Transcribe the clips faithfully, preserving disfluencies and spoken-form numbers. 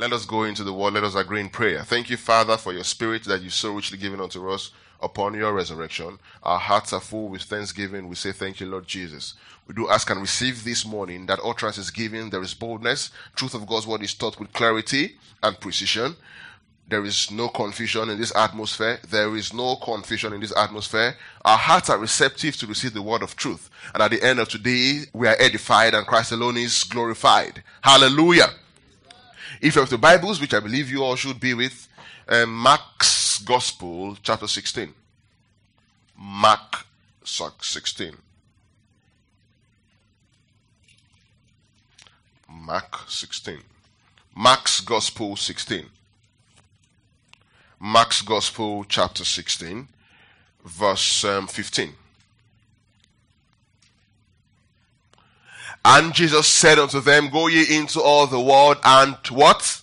Let us go into the word. Let us agree in prayer. Thank you, Father, for your spirit that you so richly given unto us upon your resurrection. Our hearts are full with thanksgiving. We say thank you, Lord Jesus. We do ask and receive this morning that utterance is given. There is boldness. Truth of God's word is taught with clarity and precision. There is no confusion in this atmosphere. There is no confusion in this atmosphere. Our hearts are receptive to receive the word of truth. And at the end of today, we are edified and Christ alone is glorified. Hallelujah. If you have the Bibles, which I believe you all should be with, um, Mark's Gospel, chapter sixteen. Mark sixteen. Mark sixteen. Mark's Gospel sixteen. Mark's Gospel, chapter sixteen, verse um, fifteen. And Jesus said unto them, Go ye into all the world and what?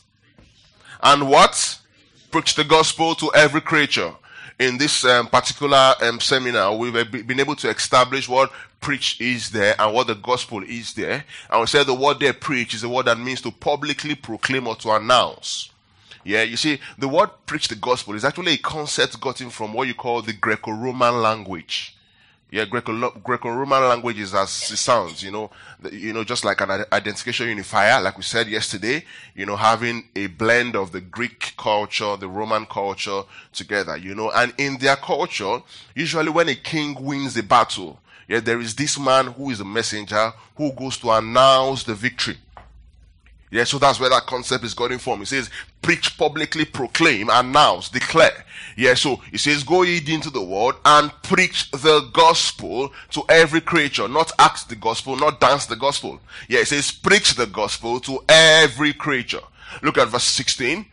And what? Preach the gospel to every creature. In this um, particular um, seminar, we've been able to establish what preach is there and what the gospel is there. And we said the word there, preach, is the word that means to publicly proclaim or to announce. Yeah, you see, the word preach the gospel is actually a concept gotten from what you call the Greco-Roman language. Yeah, Greco- Greco-Roman language is as it sounds, you know, the, you know, just like an identification unifier, like we said yesterday, you know, having a blend of the Greek culture, the Roman culture together, you know, and in their culture, usually when a king wins a battle, yeah, there is this man who is a messenger who goes to announce the victory. Yeah, so that's where that concept is gotten from. It says, preach, publicly, proclaim, announce, declare. Yeah, so it says, go ye into the world and preach the gospel to every creature. Not act the gospel, not dance the gospel. Yeah, it says, preach the gospel to every creature. Look at verse sixteen.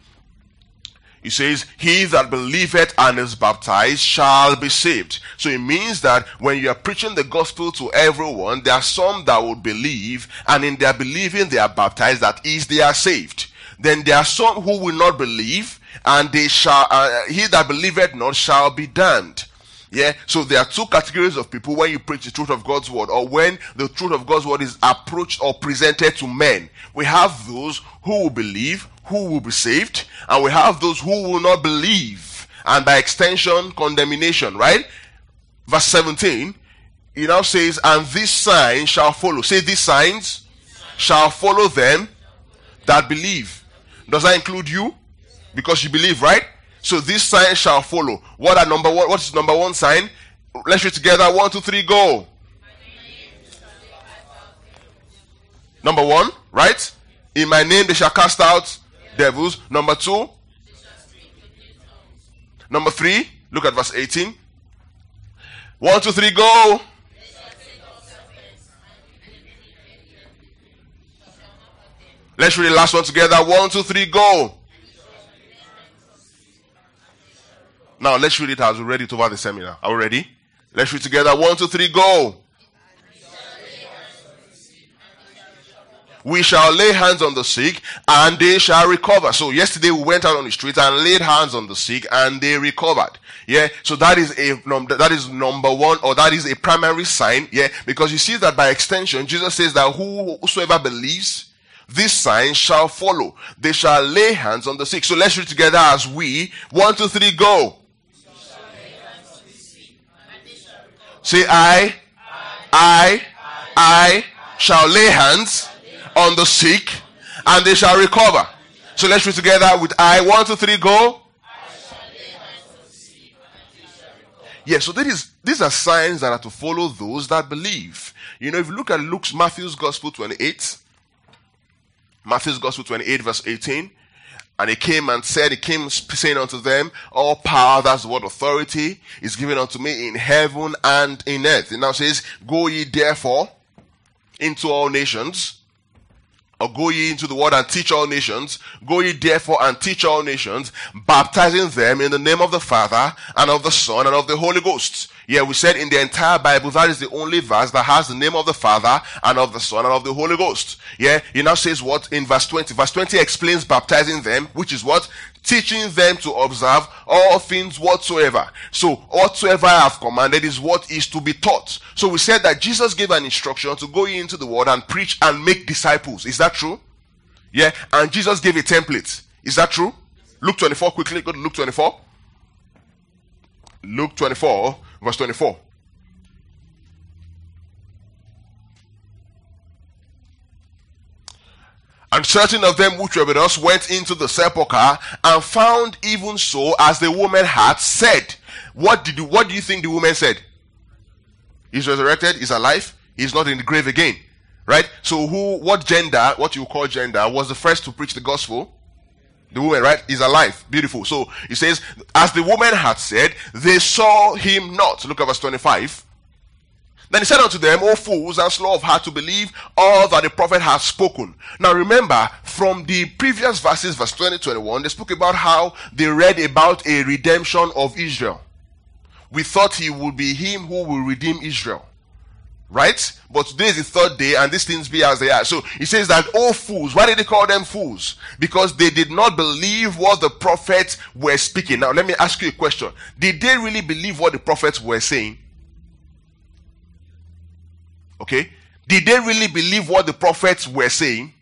It says, he that believeth and is baptized shall be saved. So it means that when you are preaching the gospel to everyone, there are some that will believe, and in their believing they are baptized, that is, they are saved. Then there are some who will not believe, and they shall, uh, he that believeth not shall be damned. Yeah, so there are two categories of people when you preach the truth of God's word, or when the truth of God's word is approached or presented to men. We have those who will believe, who will be saved, and we have those who will not believe, and by extension, condemnation, right? Verse seventeen, it now says, and these signs shall follow. Say, these signs shall follow them that believe. Does that include you? Because you believe, right? So these signs shall follow. What are number one? What is number one sign? Let's read together. One, two, three, go. Number one, right? In my name they shall cast out devils. Number two. Number three. Look at verse eighteen. One, two, three, go. Let's read the last one together. One, two, three, go. Now let's read it as we read it over the seminar. Are we ready? Let's read together. One, two, three, go. We shall lay hands on the sick and they shall recover. So yesterday we went out on the street and laid hands on the sick and they recovered. Yeah, so that is a that is number one, or that is a primary sign. Yeah, because you see that by extension, Jesus says that whosoever believes, this sign shall follow. They shall lay hands on the sick. So let's read together as we. One, two, three, go. Say, I, I, I shall lay hands on the sick and they shall recover. So let's read together with I. One, two, three, go. Yeah, so that is, these are signs that are to follow those that believe. You know, if you look at Luke's, Matthew's Gospel twenty-eight, Matthew's Gospel twenty-eight, verse eighteen, and he came and said, he came saying unto them, all power, that's the word authority, is given unto me in heaven and in earth. It now says, go ye therefore into all nations, or go ye into the world and teach all nations. Go ye therefore and teach all nations, baptizing them in the name of the Father and of the Son and of the Holy Ghost. Yeah, we said in the entire Bible, that is the only verse that has the name of the Father and of the Son and of the Holy Ghost. Yeah, he now says what in verse twenty? Verse twenty explains baptizing them, which is what? Teaching them to observe all things whatsoever. So, whatsoever I have commanded is what is to be taught. So we said that Jesus gave an instruction to go into the world and preach and make disciples. Is that true? Yeah, and Jesus gave a template. Is that true? Luke twenty-four, quickly, go to Luke twenty-four. Luke twenty-four, verse twenty-four. And certain of them which were with us went into the sepulchre and found even so as the woman had said. What did you, what do you think the woman said? He's resurrected, he's alive, he's not in the grave again. Right? So who, what gender, what you call gender, was the first to preach the gospel? The woman, right? He's alive. Beautiful. So he says, as the woman had said, they saw him not. Look at verse twenty-five. Then he said unto them, O fools, and slow of heart to believe all that the prophet has spoken. Now remember, from the previous verses, verse twenty, twenty-one, they spoke about how they read about a redemption of Israel. We thought he would be him who will redeem Israel. Right? But today is the third day, and these things be as they are. So he says that, oh fools. Why did he call them fools? Because they did not believe what the prophets were speaking. Now let me ask you a question. Did they really believe what the prophets were saying? Okay? Did they really believe what the prophets were saying?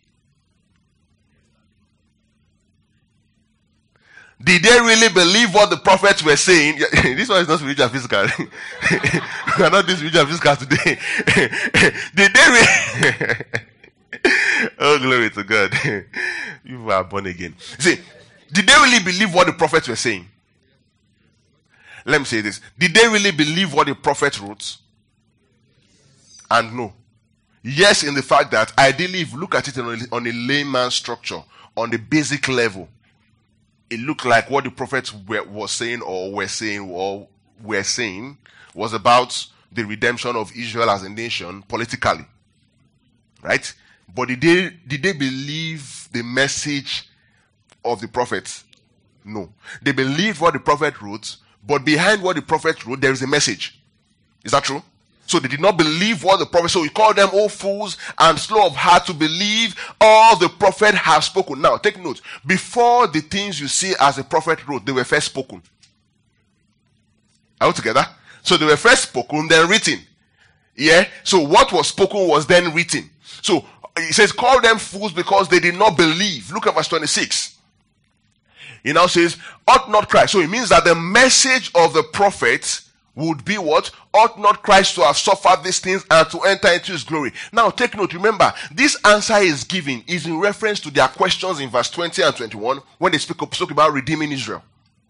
Did they really believe what the prophets were saying? This one is not spiritual and physical. We are not doing spiritual and physical today. Did they really... Oh, glory to God. You are born again. See, did they really believe what the prophets were saying? Let me say this. Did they really believe what the prophet wrote? And no. Yes, in the fact that ideally, if you look at it on a, on a layman structure, on the basic level, it looked like what the prophets were, was saying or were saying or were saying was about the redemption of Israel as a nation politically. Right? But did they, did they believe the message of the prophets? No. They believed what the prophet wrote, but behind what the prophet wrote, there is a message. Is that true? So they did not believe what the prophet, so he called them all fools and slow of heart to believe all the prophet has spoken. Now take note, before the things you see as the prophet wrote, they were first spoken. Are we together? So they were first spoken, then written. Yeah? So what was spoken was then written. So he says, call them fools because they did not believe. Look at verse twenty-six. He now says, ought not Christ. So it means that the message of the prophet would be what? Ought not Christ to have suffered these things and to enter into his glory? Now take note, remember, this answer is given is in reference to their questions in verse twenty and twenty-one when they speak, up, speak about redeeming Israel.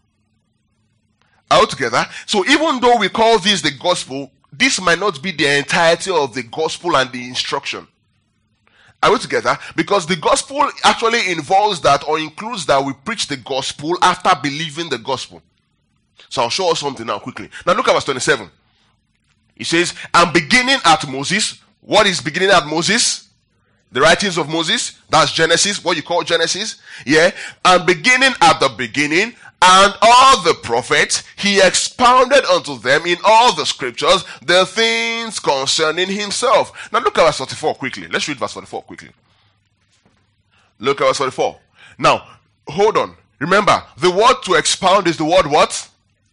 All together. So even though we call this the gospel, this might not be the entirety of the gospel and the instruction. Are we together? Because the gospel actually involves that or includes that we preach the gospel after believing the gospel. So I'll show us something now quickly. Now look at verse twenty-seven. He says, and beginning at Moses. What is beginning at Moses? The writings of Moses. That's Genesis, what you call Genesis. Yeah. And beginning at the beginning, and all the prophets, he expounded unto them in all the scriptures the things concerning himself. Now look at verse forty-four quickly. Let's read verse forty-four quickly. Look at verse forty-four. Now, hold on. Remember, the word to expound is the word what?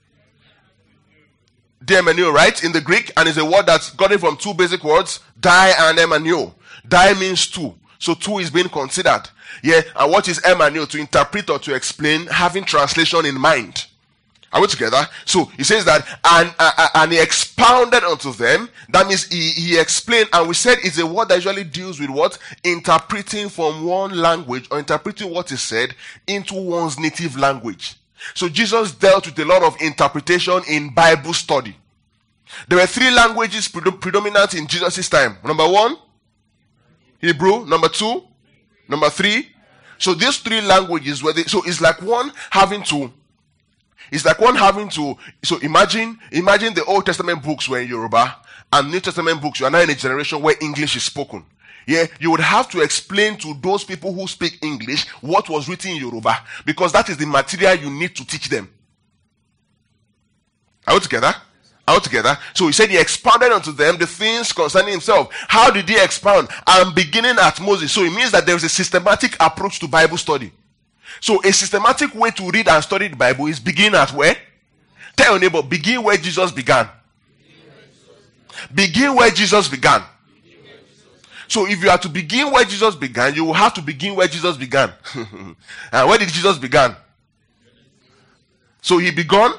Diamenio, right? In the Greek, and it's a word that's gotten from two basic words, di and emanio. Di means two. So two is being considered. Yeah, and what is emanio? To interpret or to explain, having translation in mind. Are we together? So he says that, and uh, and he expounded unto them. That means he, he explained, and we said it's a word that usually deals with what? Interpreting from one language or interpreting what is said into one's native language. So Jesus dealt with a lot of interpretation in Bible study. There were three languages predominant in Jesus' time. Number one, Hebrew. Number two, number three. So these three languages were they, so it's like one having to, it's like one having to, so imagine, imagine the Old Testament books were in Yoruba and New Testament books, you are now in a generation where English is spoken. Yeah, you would have to explain to those people who speak English what was written in Yoruba, because that is the material you need to teach them. Are we together? Are we together? So he said he expounded unto them the things concerning himself. How did he expound? And beginning at Moses. So it means that there is a systematic approach to Bible study. So a systematic way to read and study the Bible is begin at where? Tell your neighbor, begin where Jesus began. Begin where Jesus began. So if you are to begin where Jesus began, you will have to begin where Jesus began. And where did Jesus begin? So he began.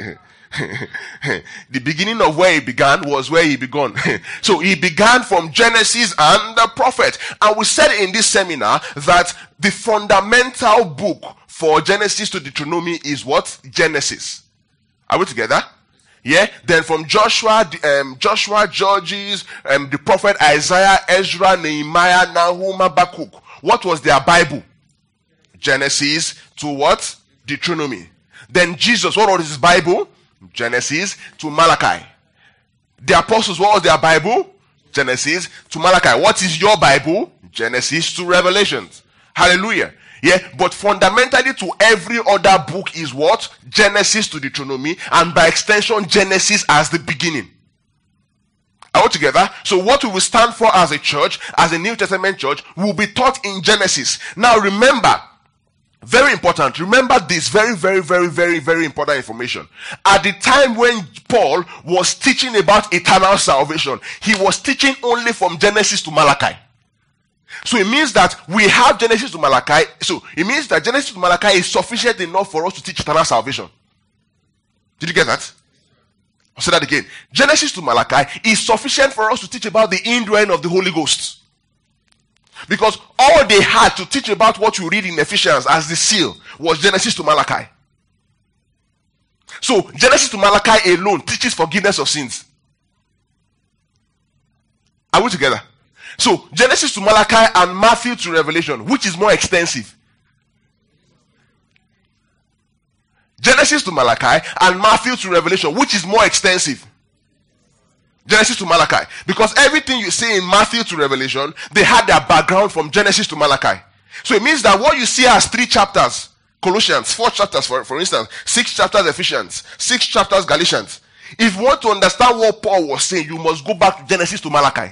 The beginning of where he began was where he began. So he began from Genesis and the prophet. And we said in this seminar that the fundamental book for Genesis to Deuteronomy is what? Genesis. Are we together? Yeah, then from Joshua, um, Joshua, Judges, um, the prophet Isaiah, Ezra, Nehemiah, Nahum, Habakkuk. What was their Bible? Genesis to what? Deuteronomy. Then Jesus, what was his Bible? Genesis to Malachi. The apostles, what was their Bible? Genesis to Malachi. What is your Bible? Genesis to Revelations. Hallelujah. Yeah, but fundamentally to every other book is what? Genesis to Deuteronomy, and by extension Genesis as the beginning. Are we together? So what we will stand for as a church, as a New Testament church, will be taught in Genesis. Now remember, very important, remember this very, very, very, very, very important information. At the time when Paul was teaching about eternal salvation, he was teaching only from Genesis to Malachi. So it means that we have Genesis to Malachi. So it means that Genesis to Malachi is sufficient enough for us to teach eternal salvation. Did you get that? I'll say that again. Genesis to Malachi is sufficient for us to teach about the indwelling of the Holy Ghost. Because all they had to teach about what you read in Ephesians as the seal was Genesis to Malachi. So Genesis to Malachi alone teaches forgiveness of sins. Are we together? So, Genesis to Malachi and Matthew to Revelation, which is more extensive? Genesis to Malachi and Matthew to Revelation, which is more extensive? Genesis to Malachi. Because everything you see in Matthew to Revelation, they had their background from Genesis to Malachi. So it means that what you see as three chapters, Colossians, four chapters for, for instance, six chapters Ephesians, six chapters Galatians. If you want to understand what Paul was saying, you must go back to Genesis to Malachi.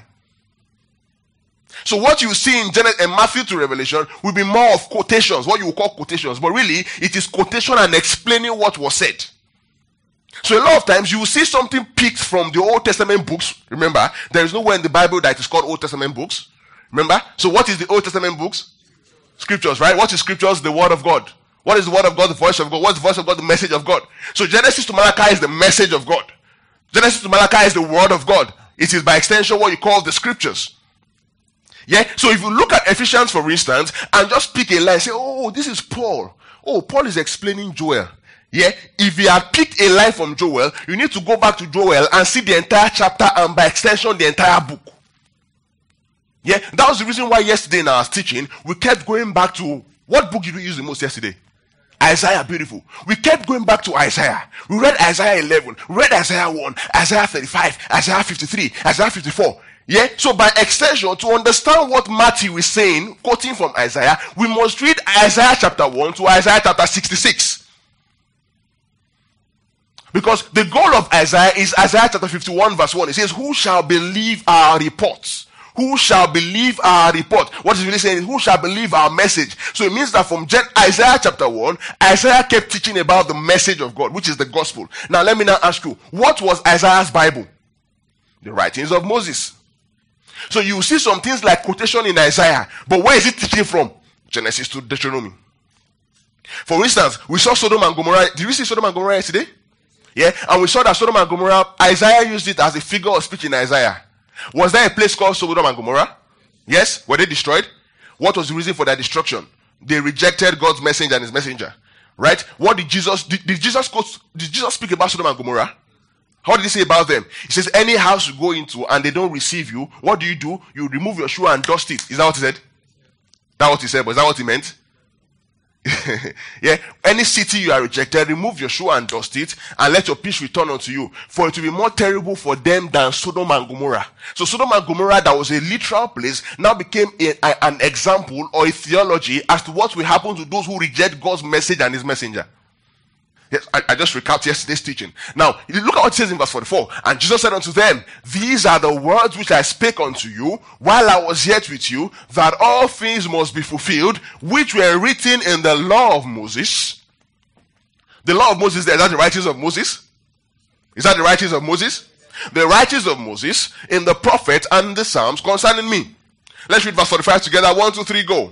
So what you see in Genesis and Matthew to Revelation will be more of quotations, what you will call quotations, but really it is quotation and explaining what was said. So a lot of times you will see something picked from the Old Testament books. Remember, there is nowhere in the Bible that is called Old Testament books. Remember? So what is the Old Testament books? Scriptures, right? What is scriptures? The word of God. What is the word of God? The voice of God. What is the voice of God? The message of God. So Genesis to Malachi is the message of God. Genesis to Malachi is the word of God. It is by extension what you call the scriptures. Yeah, so if you look at Ephesians, for instance, and just pick a line, say, oh, this is Paul. Oh, Paul is explaining Joel. Yeah, if you had picked a line from Joel, you need to go back to Joel and see the entire chapter and by extension the entire book. Yeah, that was the reason why yesterday in our teaching, we kept going back to, what book did we use the most yesterday? Isaiah, beautiful. We kept going back to Isaiah. We read Isaiah eleven, we read Isaiah one, Isaiah thirty-five, Isaiah fifty-three, Isaiah fifty-four. Yeah, so by extension, to understand what Matthew is saying, quoting from Isaiah, we must read Isaiah chapter one to Isaiah chapter sixty-six. Because the goal of Isaiah is Isaiah chapter fifty-one verse one. It says, who shall believe our reports? Who shall believe our report? What is really saying is, who shall believe our message? So it means that from Isaiah chapter one, Isaiah kept teaching about the message of God, which is the gospel. Now let me now ask you, what was Isaiah's Bible? The writings of Moses. So you see some things like quotation in Isaiah, but where is it teaching from? Genesis to Deuteronomy. For instance, we saw Sodom and Gomorrah. Did we see Sodom and Gomorrah yesterday? Yeah, and we saw that Sodom and Gomorrah, Isaiah used it as a figure of speech in Isaiah. Was there a place called Sodom and Gomorrah? Yes. Were they destroyed? What was the reason for their destruction? They rejected God's messenger and his messenger. Right? What did Jesus, did, did Jesus quote, did Jesus speak about Sodom and Gomorrah? How did he say about them? He says, any house you go into and they don't receive you, what do you do? You remove your shoe and dust it. Is that what he said? That what he said, but is that what he meant? Yeah, any city you are rejected, remove your shoe and dust it, and let your peace return unto you. For it will be more terrible for them than Sodom and Gomorrah. So Sodom and Gomorrah, that was a literal place, now became a, a, an example or a theology as to what will happen to those who reject God's message and his messenger. Yes, I, I just recapped yesterday's teaching. Now, look at what it says in verse forty-four. And Jesus said unto them, these are the words which I spake unto you while I was yet with you, that all things must be fulfilled, which were written in the law of Moses. The law of Moses, there, is that the writings of Moses? Is that the writings of Moses? The writings of Moses in the prophet and the Psalms concerning me. Let's read verse forty-five together. One, two, three, go.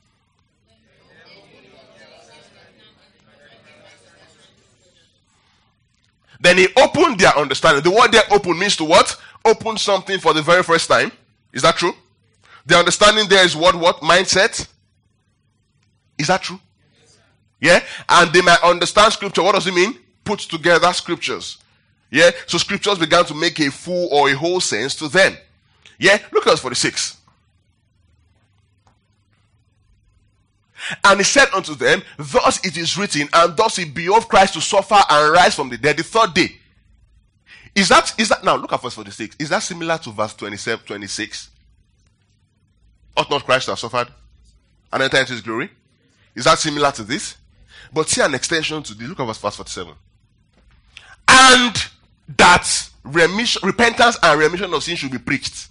Then he opened their understanding. The word there open means to what? Open something for the very first time. Is that true? The understanding there is what? What? Mindset? Is that true? Yeah? And they might understand scripture. What does it mean? Put together scriptures. Yeah? So scriptures began to make a full or a whole sense to them. Yeah? Look at verse forty-six. And he said unto them, thus it is written, and thus it behoved Christ to suffer and rise from the dead the third day. Is that, is that, now look at verse forty-six. Is that similar to verse twenty-seven, twenty-six? Ought not Christ to have suffered and enter into his glory? Is that similar to this? But see an extension to this. Look at verse forty-seven. And that remission, repentance and remission of sin should be preached.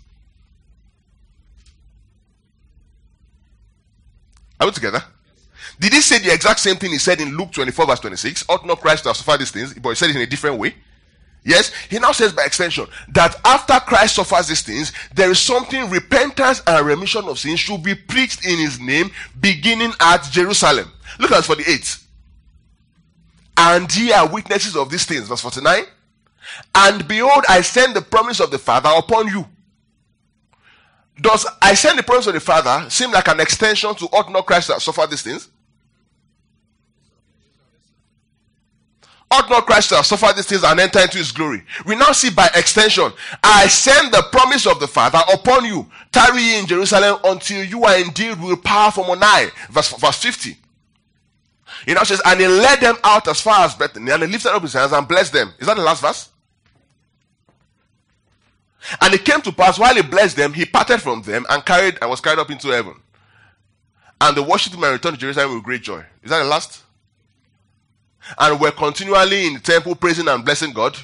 Are we together? Did he say the exact same thing he said in Luke twenty-four verse twenty-six? Ought not Christ to have suffered these things? But he said it in a different way. Yes, he now says by extension that after Christ suffers these things, there is something, repentance and remission of sins should be preached in his name, beginning at Jerusalem. Look at verse forty-eight. And ye are witnesses of these things. Verse forty-nine. And behold, I send the promise of the Father upon you. Does I send the promise of the Father seem like an extension to ought not Christ to have suffered these things? Ought not Christ to have suffered these things and enter into his glory? We now see by extension, I send the promise of the Father upon you. Tarry ye in Jerusalem until you are endued with power from on high. Verse, verse fifty. He now says, and he led them out as far as Bethany, and he lifted up his hands and blessed them. Is that the last verse? And it came to pass, while he blessed them, he parted from them and carried and was carried up into heaven. And they worshipped him and returned to Jerusalem with great joy. Is that the last? And were continually in the temple praising and blessing God.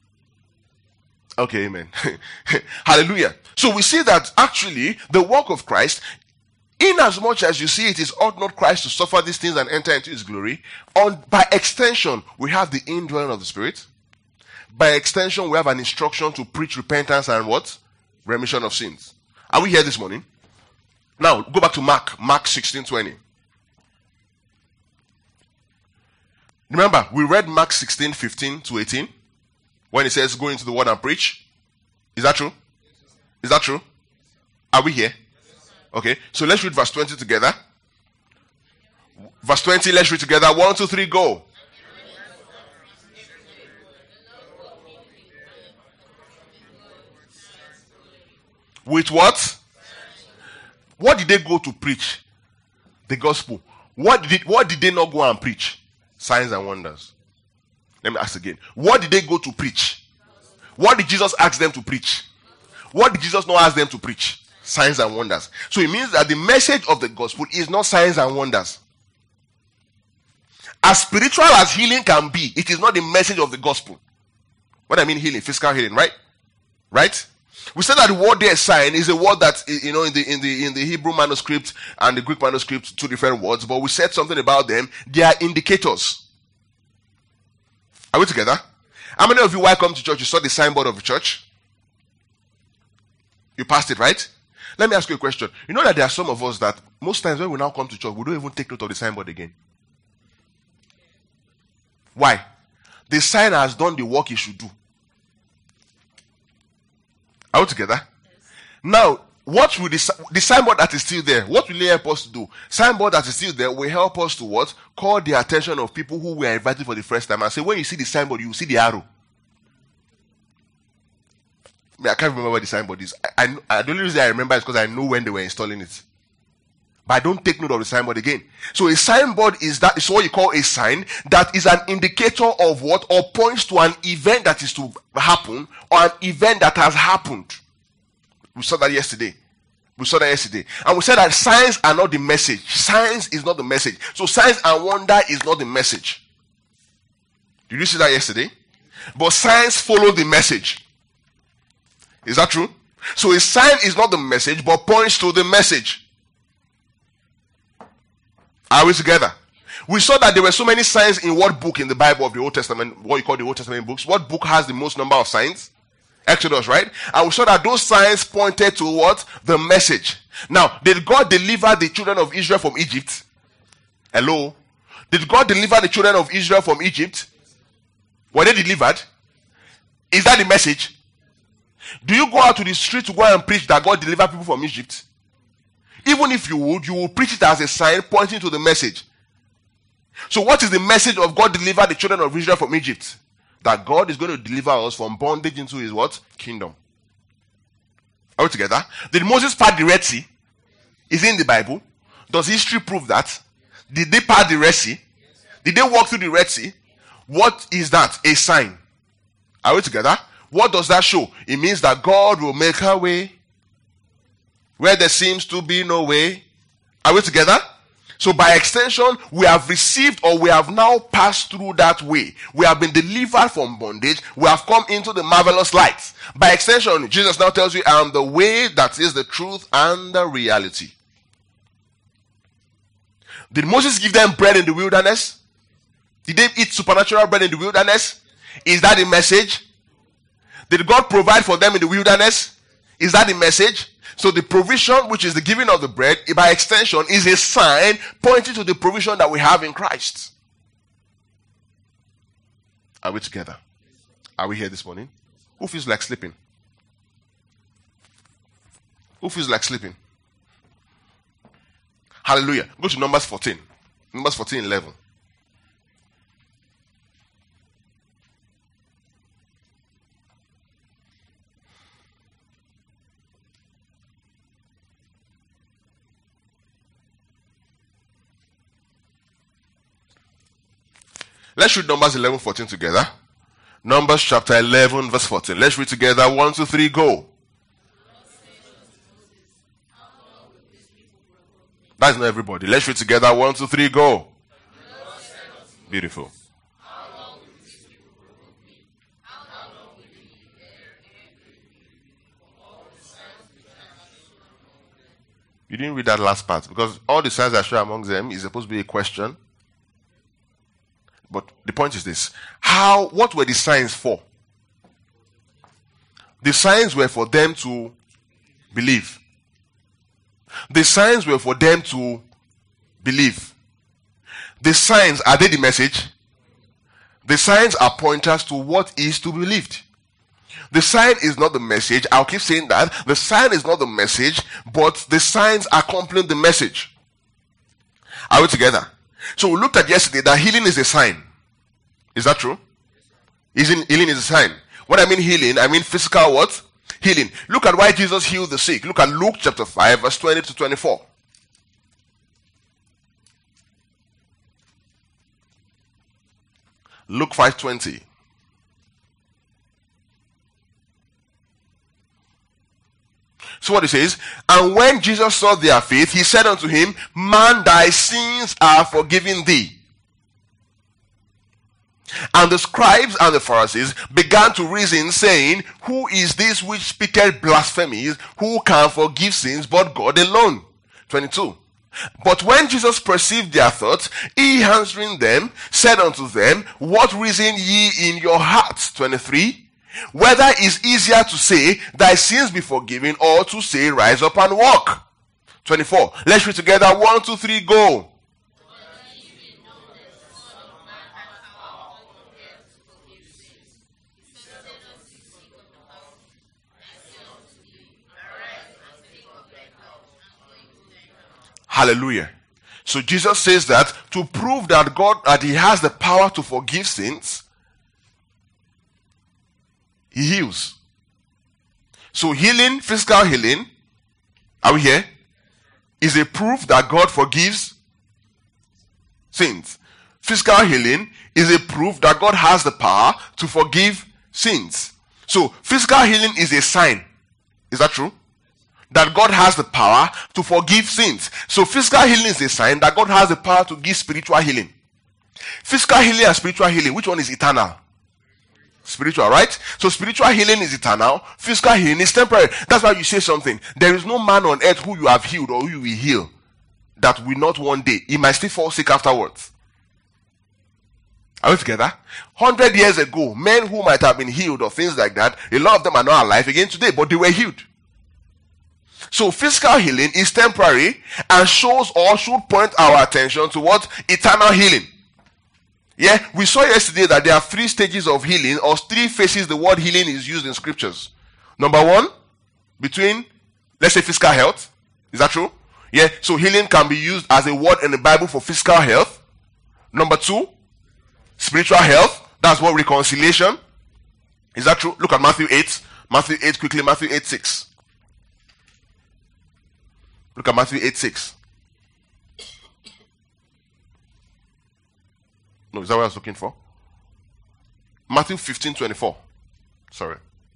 Okay, amen. Hallelujah. So we see that actually the work of Christ, in as much as you see it is ought not Christ to suffer these things and enter into his glory, on by extension we have the indwelling of the Spirit. By extension, we have an instruction to preach repentance and what? Remission of sins. Are we here this morning? Now, go back to Mark. Mark sixteen twenty. Remember, we read Mark sixteen fifteen to eighteen. When it says, go into the word and preach. Is that true? Is that true? Are we here? Okay, so let's read verse twenty together. Verse twenty, let's read together. One, two, three, go. With what? What did they go to preach? The gospel. What did, what did they not go and preach? Signs and wonders. Let me ask again. What did they go to preach? What did Jesus ask them to preach? What did Jesus not ask them to preach? Signs and wonders. So it means that the message of the gospel is not signs and wonders. As spiritual as healing can be, it is not the message of the gospel. What I mean healing, physical healing, right? Right? We said that the word there, sign, is a word that, you know, in the in the in the Hebrew manuscript and the Greek manuscript, two different words, but we said something about them. They are indicators. Are we together? How many of you welcome to church? You saw the signboard of the church? You passed it, right? Let me ask you a question. You know that there are some of us that most times when we now come to church, we don't even take note of the signboard again. Why? The sign has done the work it should do. Are we together? Yes. Now, what will the, the signboard that is still there, what will it help us to do? Signboard that is still there will help us to what? Call the attention of people who were invited for the first time and say, when you see the signboard, you will see the arrow. I, mean, I can't remember what the signboard is. I, I, I, the only reason I remember is because I know when they were installing it. But I don't take note of the signboard again. So a signboard is that is what you call a sign that is an indicator of what, or points to an event that is to happen, or an event that has happened. We saw that yesterday. We saw that yesterday. And we said that signs are not the message. Signs is not the message. So signs and wonder is not the message. Did you see that yesterday? But signs follow the message. Is that true? So a sign is not the message, but points to the message. Are we together? We saw that there were so many signs in what book in the Bible of the Old Testament, what you call the Old Testament books. What book has the most number of signs? Exodus, right? And we saw that those signs pointed to what? The message. Now, did God deliver the children of Israel from Egypt? Hello? Did God deliver the children of Israel from Egypt? Were they delivered? Is that the message? Do you go out to the street to go and preach that God delivered people from Egypt? Even if you would, you will preach it as a sign pointing to the message. So what is the message of God deliver the children of Israel from Egypt? That God is going to deliver us from bondage into his what? Kingdom. Are we together? Did Moses part the Red Sea? Is it in the Bible? Does history prove that? Did they part the Red Sea? Did they walk through the Red Sea? What is that? A sign. Are we together? What does that show? It means that God will make a way where there seems to be no way. Are we together? So by extension, we have received or we have now passed through that way. We have been delivered from bondage. We have come into the marvelous light. By extension, Jesus now tells you, I am the way, that is the truth and the reality. Did Moses give them bread in the wilderness? Did they eat supernatural bread in the wilderness? Is that the message? Did God provide for them in the wilderness? Is that the message? So the provision, which is the giving of the bread, by extension, is a sign pointing to the provision that we have in Christ. Are we together? Are we here this morning? Who feels like sleeping? Who feels like sleeping? Hallelujah. Go to Numbers fourteen. Numbers fourteen, eleven. Let's read Numbers eleven, fourteen together. Numbers chapter eleven, verse fourteen. Let's read together. One, two, three, go. That's not everybody. Let's read together. One, two, three, go. Beautiful. You didn't read that last part because all the signs I show among them is supposed to be a question. But the point is this. How, what were the signs for? The signs were for them to believe. The signs were for them to believe. The signs, are they the message? The signs are pointers to what is to be believed. The sign is not the message. I'll keep saying that. The sign is not the message, but the signs accompany the message. Are we together? So we looked at yesterday that healing is a sign. Is that true? Isn't healing is a sign? When I mean healing, I mean physical what? Healing. Look at why Jesus healed the sick. Look at Luke chapter five, verse twenty to twenty-four. Luke five twenty. So what it says, and when Jesus saw their faith, he said unto him, man, thy sins are forgiven thee. And the scribes and the Pharisees began to reason, saying, who is this which speaketh blasphemies? Who can forgive sins but God alone? twenty-two. But when Jesus perceived their thoughts, he answering them, said unto them, what reason ye in your hearts? twenty-three. Whether it is easier to say, thy sins be forgiven, or to say, rise up and walk. twenty-four. Let's read together. One, two, three, go. Hallelujah. So Jesus says that to prove that God, that he has the power to forgive sins, he heals. So healing, physical healing, are we here? Is a proof that God forgives sins. Physical healing is a proof that God has the power to forgive sins. So physical healing is a sign. Is that true? That God has the power to forgive sins. So physical healing is a sign that God has the power to give spiritual healing. Physical healing and spiritual healing, which one is eternal? Spiritual, right? So spiritual healing is eternal. Physical healing is temporary. That's why you say something. There is no man on earth who you have healed or who you will heal that will not one day. He might still fall sick afterwards. Are we together? Hundred years ago, men who might have been healed or things like that, a lot of them are not alive again today, but they were healed. So physical healing is temporary and shows or should point our attention to what? Eternal healing. Yeah, we saw yesterday that there are three stages of healing, or three phases the word healing is used in scriptures. Number one, between, let's say, physical health. Is that true? Yeah, so healing can be used as a word in the Bible for physical health. Number two, spiritual health. That's what reconciliation. Is that true? Look at Matthew eight. Matthew eight quickly. Matthew eight six. Look at Matthew eight six. No, is that what I was looking for? Matthew fifteen twenty-four. Sorry.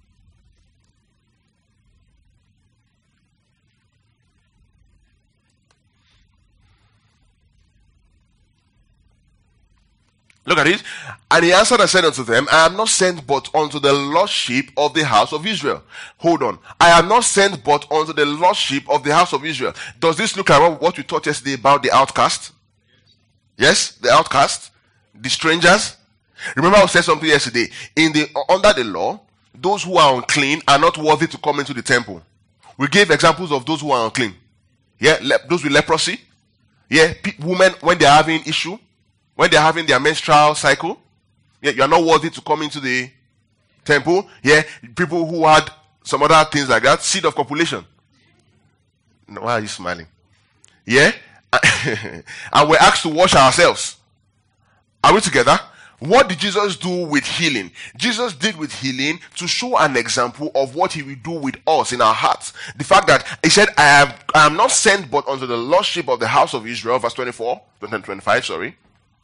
Look at it. And he answered and said unto them, I am not sent but unto the lost sheep of the house of Israel. Hold on. I am not sent but unto the lost sheep of the house of Israel. Does this look like what we taught yesterday about the outcast? Yes, the outcast, the strangers. Remember I said something yesterday. In the under the law, those who are unclean are not worthy to come into the temple. We gave examples of those who are unclean. Yeah, le- those with leprosy. Yeah, pe- women when they are having issue. When they're having their menstrual cycle, yeah, you are not worthy to come into the temple. Yeah, people who had some other things like that, seed of copulation. No, why are you smiling? Yeah, and we're asked to wash ourselves. Are we together? What did Jesus do with healing? Jesus did with healing to show an example of what he will do with us in our hearts. The fact that he said, I am, I am not sent but unto the lost sheep of the house of Israel, verse twenty-four, twenty-five, sorry.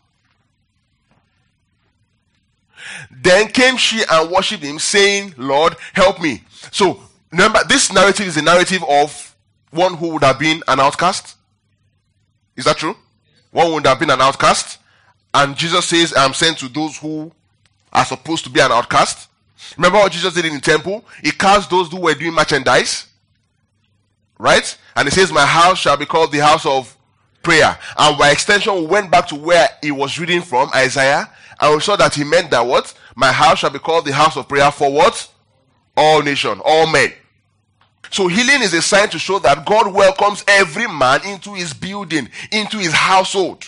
Then came she and worshipped him, saying, Lord, help me. So, remember, this narrative is a narrative of one who would have been an outcast. Is that true? One who would have been an outcast. And Jesus says, I am sent to those who are supposed to be an outcast. Remember what Jesus did in the temple? He cast those who were doing merchandise. Right? And he says, my house shall be called the house of prayer. And by extension, we went back to where he was reading from, Isaiah. And we saw that he meant that what? My house shall be called the house of prayer for what? All nations, all men. So healing is a sign to show that God welcomes every man into his building, into his household.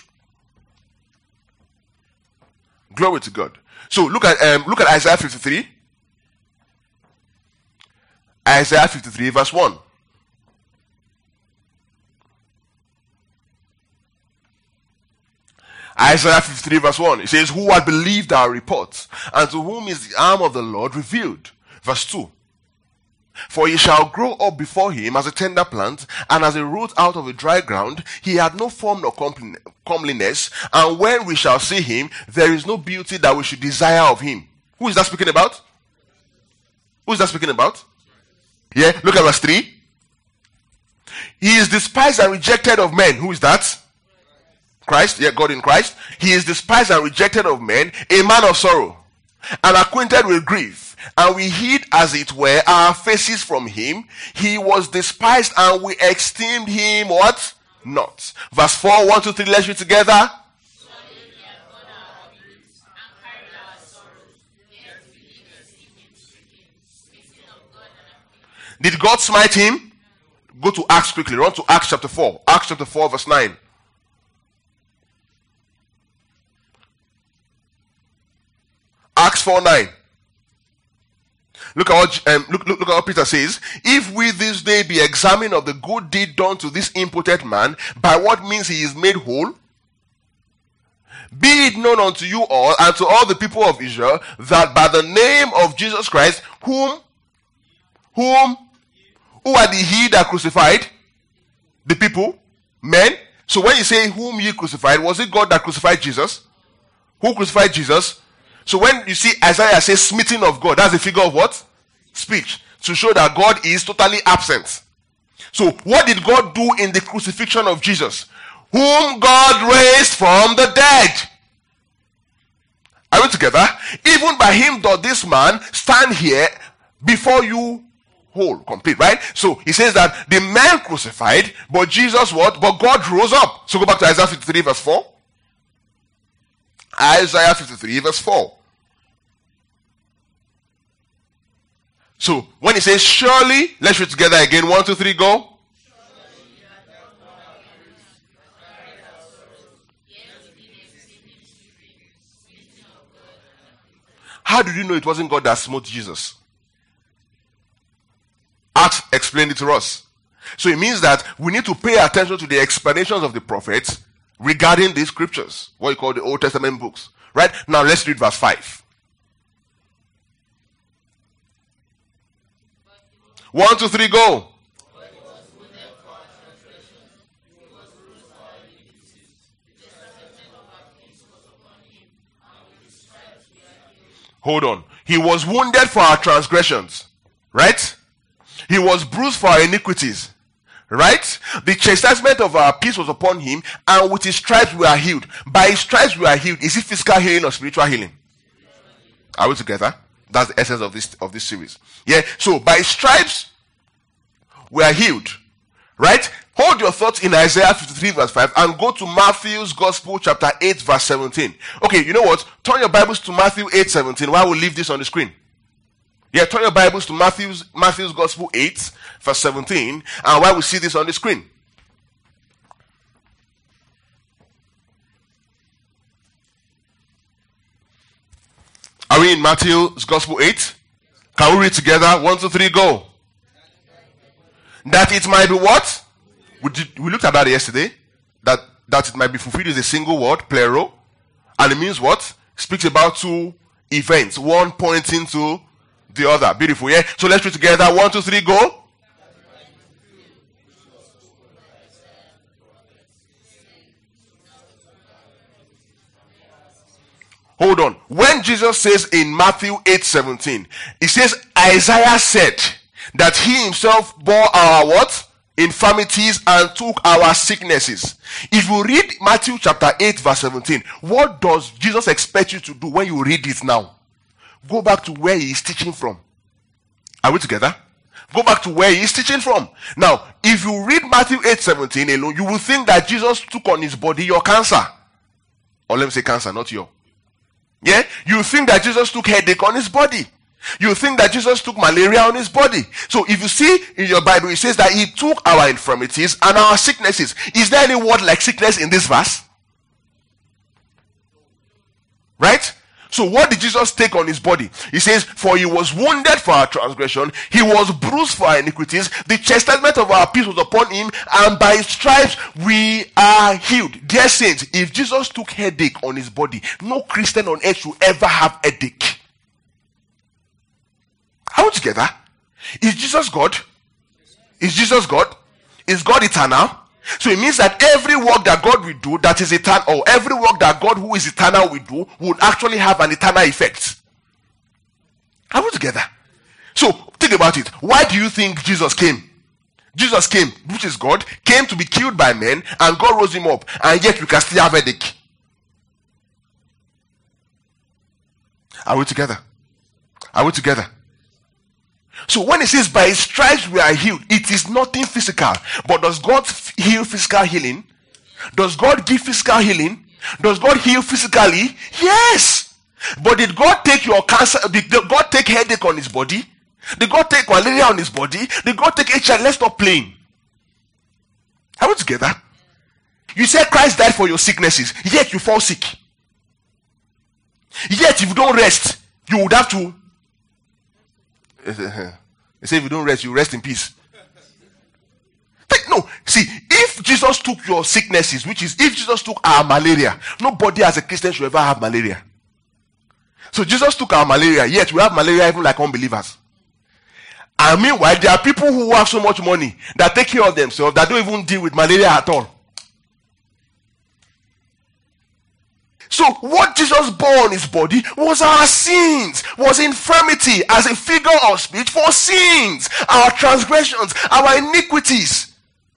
Glory to God. So look at um, look at Isaiah fifty-three. Isaiah fifty-three verse one. Isaiah fifty-three verse one. It says, who had believed our reports, and to whom is the arm of the Lord revealed? Verse two. For he shall grow up before him as a tender plant, and as a root out of a dry ground. He had no form nor comeliness, and when we shall see him, there is no beauty that we should desire of him. Who is that speaking about? Who is that speaking about? Yeah, look at verse three. He is despised and rejected of men. Who is that? Christ, yeah, God in Christ. He is despised and rejected of men, a man of sorrow, and acquainted with grief. And we hid, as it were, our faces from him. He was despised, and we esteemed him what? Not. Verse four, one, two, three, let's read together. Did God smite him? Go to Acts quickly. Run to Acts chapter four. Acts chapter four, verse nine. Acts four nine. Look at what um, look, look, look at what Peter says. If we this day be examined of the good deed done to this impotent man, by what means he is made whole, be it known unto you all and to all the people of Israel, that by the name of Jesus Christ, whom, whom, who are the he that crucified? The people, men. So when you say whom ye crucified, was it God that crucified Jesus? Who crucified Jesus? So when you see Isaiah say smitten of God, that's a figure of what? Speech. To show that God is totally absent. So what did God do in the crucifixion of Jesus? Whom God raised from the dead. Are we together? Even by him doth this man stand here before you whole, complete, right? So he says that the man crucified, but Jesus what? But God rose up. So go back to Isaiah fifty-three verse four. Isaiah fifty-three verse four. So when he says surely, let's read together again. One, two, three, go. how did you know it wasn't God that smote Jesus? Acts explained it to us. So it means that we need to pay attention to the explanations of the prophets regarding these scriptures, what you call the Old Testament books. Right? Now let's read verse five. One, two, three, go. Hold on. He was wounded for our transgressions. Right? He was bruised for our iniquities. Right? The chastisement of our peace was upon him, and with his stripes we are healed. By his stripes we are healed. Is it physical healing or spiritual healing? Are we together? That's the essence of this of this series. Yeah. So by his stripes we are healed. Right? Hold your thoughts in Isaiah fifty-three verse five and go to Matthew's Gospel chapter eight verse seventeen. Okay, you know what? Turn your Bibles to Matthew eight seventeen while we leave this on the screen. Yeah, turn your Bibles to Matthew's Matthew's Gospel eight verse seventeen and while we see this on the screen. Are we in Matthew's Gospel eight? Can we read together? One, two, three, go. That it might be what? We, did, we looked at that yesterday. That, that it might be fulfilled is a single word, plural. And it means what? Speaks about two events. One pointing to the other. Beautiful, yeah? So let's read together. One, two, three, go. Hold on. When Jesus says in Matthew eight seventeen, he says, Isaiah said that he himself bore our what? Infirmities and took our sicknesses. If you read Matthew chapter eight verse seventeen, what does Jesus expect you to do when you read it now? Go back to where he is teaching from. Are we together? Go back to where he is teaching from. Now, if you read Matthew eight seventeen alone, you will think that Jesus took on his body your cancer. Or let me say cancer, not your. Yeah? You think that Jesus took headache on his body. You think that Jesus took malaria on his body. So if you see in your Bible, it says that he took our infirmities and our sicknesses. Is there any word like sickness in this verse? Right? So what did Jesus take on his body? He says, for he was wounded for our transgression, he was bruised for our iniquities, the chastisement of our peace was upon him, and by his stripes we are healed. Dear saints, if Jesus took headache on his body, no Christian on earth should ever have headache. Are we together? Is Jesus God? Is Jesus God? Is God eternal? So it means that every work that God will do that is eternal, or every work that God who is eternal will do, would actually have an eternal effect. Are we together? So think about it. Why do you think Jesus came? Jesus came, which is God, came to be killed by men, and God rose him up, and yet we can still have a headache. Are we together? Are we together? So when it says by his stripes we are healed, it is nothing physical. But does God heal physical healing? Does God give physical healing? Does God heal physically? Yes. But did God take your cancer? Did God take headache on his body? Did God take malaria on his body? Did God take H I V? Let's stop playing. Are we together? You say Christ died for your sicknesses, yet you fall sick. Yet if you don't rest, you would have to. They say if you don't rest, you rest in peace. No, see, if Jesus took your sicknesses, which is if Jesus took our malaria, nobody as a Christian should ever have malaria. So Jesus took our malaria, yet we have malaria even like unbelievers. And meanwhile, there are people who have so much money that take care of themselves that don't even deal with malaria at all. So what Jesus bore on his body was our sins, was infirmity as a figure of speech for sins, our transgressions, our iniquities.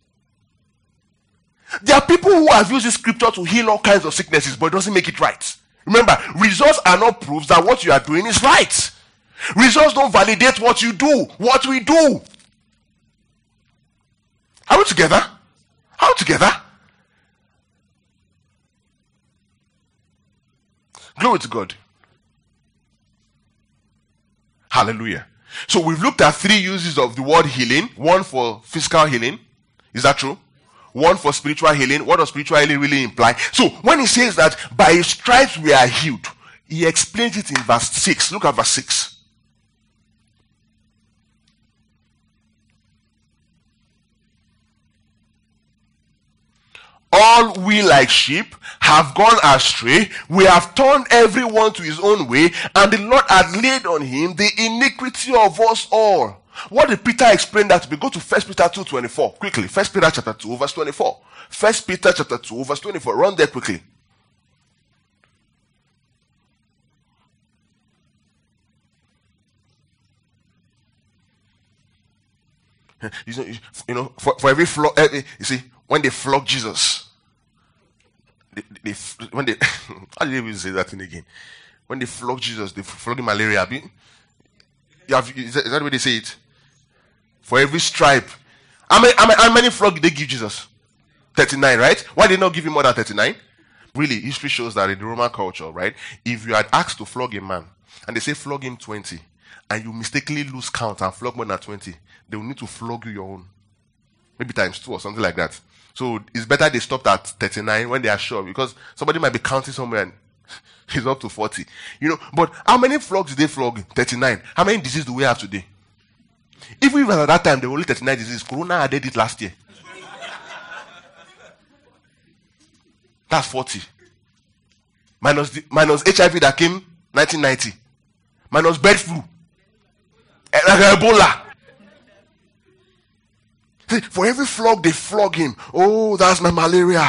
There are people who have used this scripture to heal all kinds of sicknesses, but it doesn't make it right. Remember, results are not proofs that what you are doing is right. Results don't validate what you do, what we do. Are we together? Are we together? Glory to God. Hallelujah. So we've looked at three uses of the word healing. One for physical healing. Is that true? One for spiritual healing. What does spiritual healing really imply? So when he says that by his stripes we are healed, He explains it in verse six. Look at verse six. All we like sheep have gone astray. We have turned everyone to his own way, and the Lord had laid on him the iniquity of us all. What did Peter explain that? We go to First Peter two twenty-four quickly. First Peter chapter two verse twenty-four. First Peter chapter two verse twenty-four. Run there quickly. You know, you know for, for every flog, you see, when they flog Jesus, they, they, when they, how do they even say that thing again? When they flog Jesus, they flog malaria. You have, is, that, is that the way they say it? For every stripe. How many, how many, how many flog did they give Jesus? thirty-nine, right? Why did they not give him more than thirty-nine? Really, history shows that in the Roman culture, right? If you had asked to flog a man, and they say flog him twenty, and you mistakenly lose count and flog more than twenty, they will need to flog you your own. Maybe times two or something like that. So it's better they stopped at thirty-nine when they are sure, because somebody might be counting somewhere and he's up to forty. You know, but how many flogs did they flog? thirty-nine. How many diseases do we have today? If we were at that time, there were only thirty-nine diseases. Corona had it last year. That's forty. Minus, the, minus H I V that came nineteen ninety. Minus bird flu. Ebola. See, for every flog, they flog him. Oh, that's my malaria.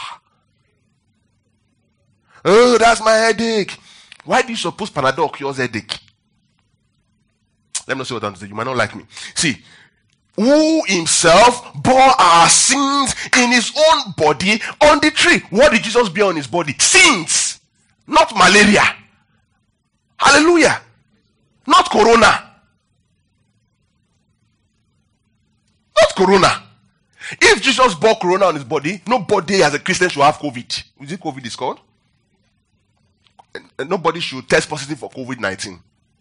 Oh, that's my headache. Why do you suppose Panadol cures headache? Let me not say what I'm saying. You might not like me. See, who himself bore our sins in his own body on the tree. What did Jesus bear on his body? Sins. Not malaria. Hallelujah. Not corona. Not corona. If Jesus bore corona on his body, nobody as a Christian should have COVID. Is it COVID is called? Nobody should test positive for COVID nineteen.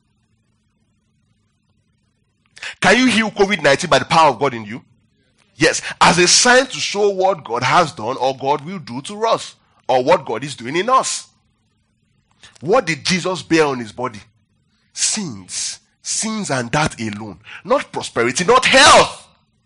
Can you heal COVID nineteen by the power of God in you? Yes. As a sign to show what God has done or God will do to us, or what God is doing in us. What did Jesus bear on his body? Sins. Sins and that alone. Not prosperity, not health.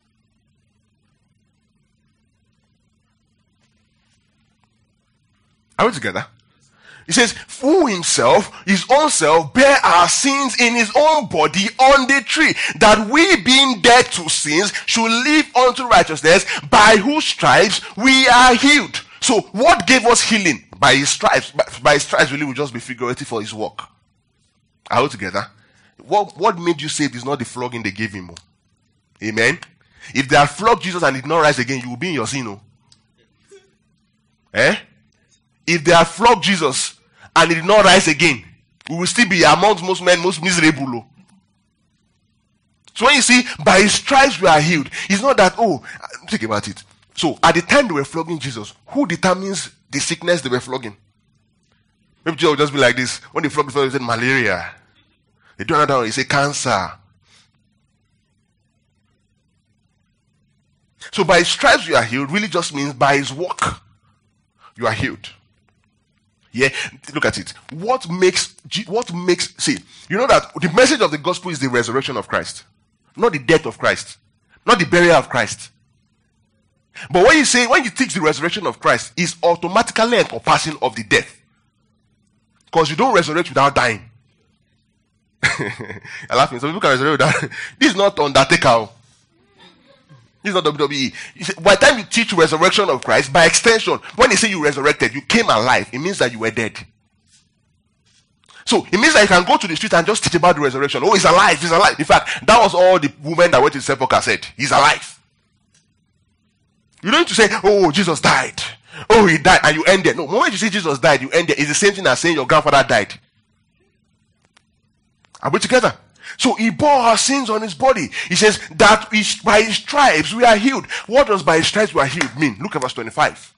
Are we together? He says, who himself, his own self, bare our sins in his own body on the tree, that we being dead to sins should live unto righteousness, by whose stripes we are healed. So what gave us healing? By his stripes. By, by his stripes really will just be figurative for his work. Are we together? What, what made you saved is not the flogging they gave him. Amen? If they had flogged Jesus and did not rise again, you will be in your sin. Eh? If they had flogged Jesus and he did not rise again, we will still be amongst most men most miserable. So when you see, by his stripes we are healed, it's not that, oh, think about it. So at the time they were flogging Jesus, who determines the sickness they were flogging? Maybe Jesus will just be like this. When they flog Jesus, they said malaria. They do another one, they say cancer. So by his stripes you are healed really just means by his work you are healed. Yeah, look at it. What makes, what makes, see, you know that the message of the gospel is the resurrection of Christ. Not the death of Christ. Not the burial of Christ. But when you say, when you teach the resurrection of Christ, it's automatically encompassing of the death. Because you don't resurrect without dying. I'm laughing. Some people can resurrect without, this is not Undertaker. This is not W W E. You say, by the time you teach resurrection of Christ, by extension, when they say you resurrected, you came alive, it means that you were dead. So, it means that you can go to the street and just teach about the resurrection. Oh, he's alive, he's alive. In fact, that was all the women that went to the sepulchre said. He's alive. You don't need to say, oh, Jesus died. Oh, he died, and you end there. No, the moment you say Jesus died, you end there. It's the same thing as saying your grandfather died. Are we together? So he bore our sins on his body. He says that by his stripes we are healed. What does by his stripes we are healed mean? Look at verse twenty-five.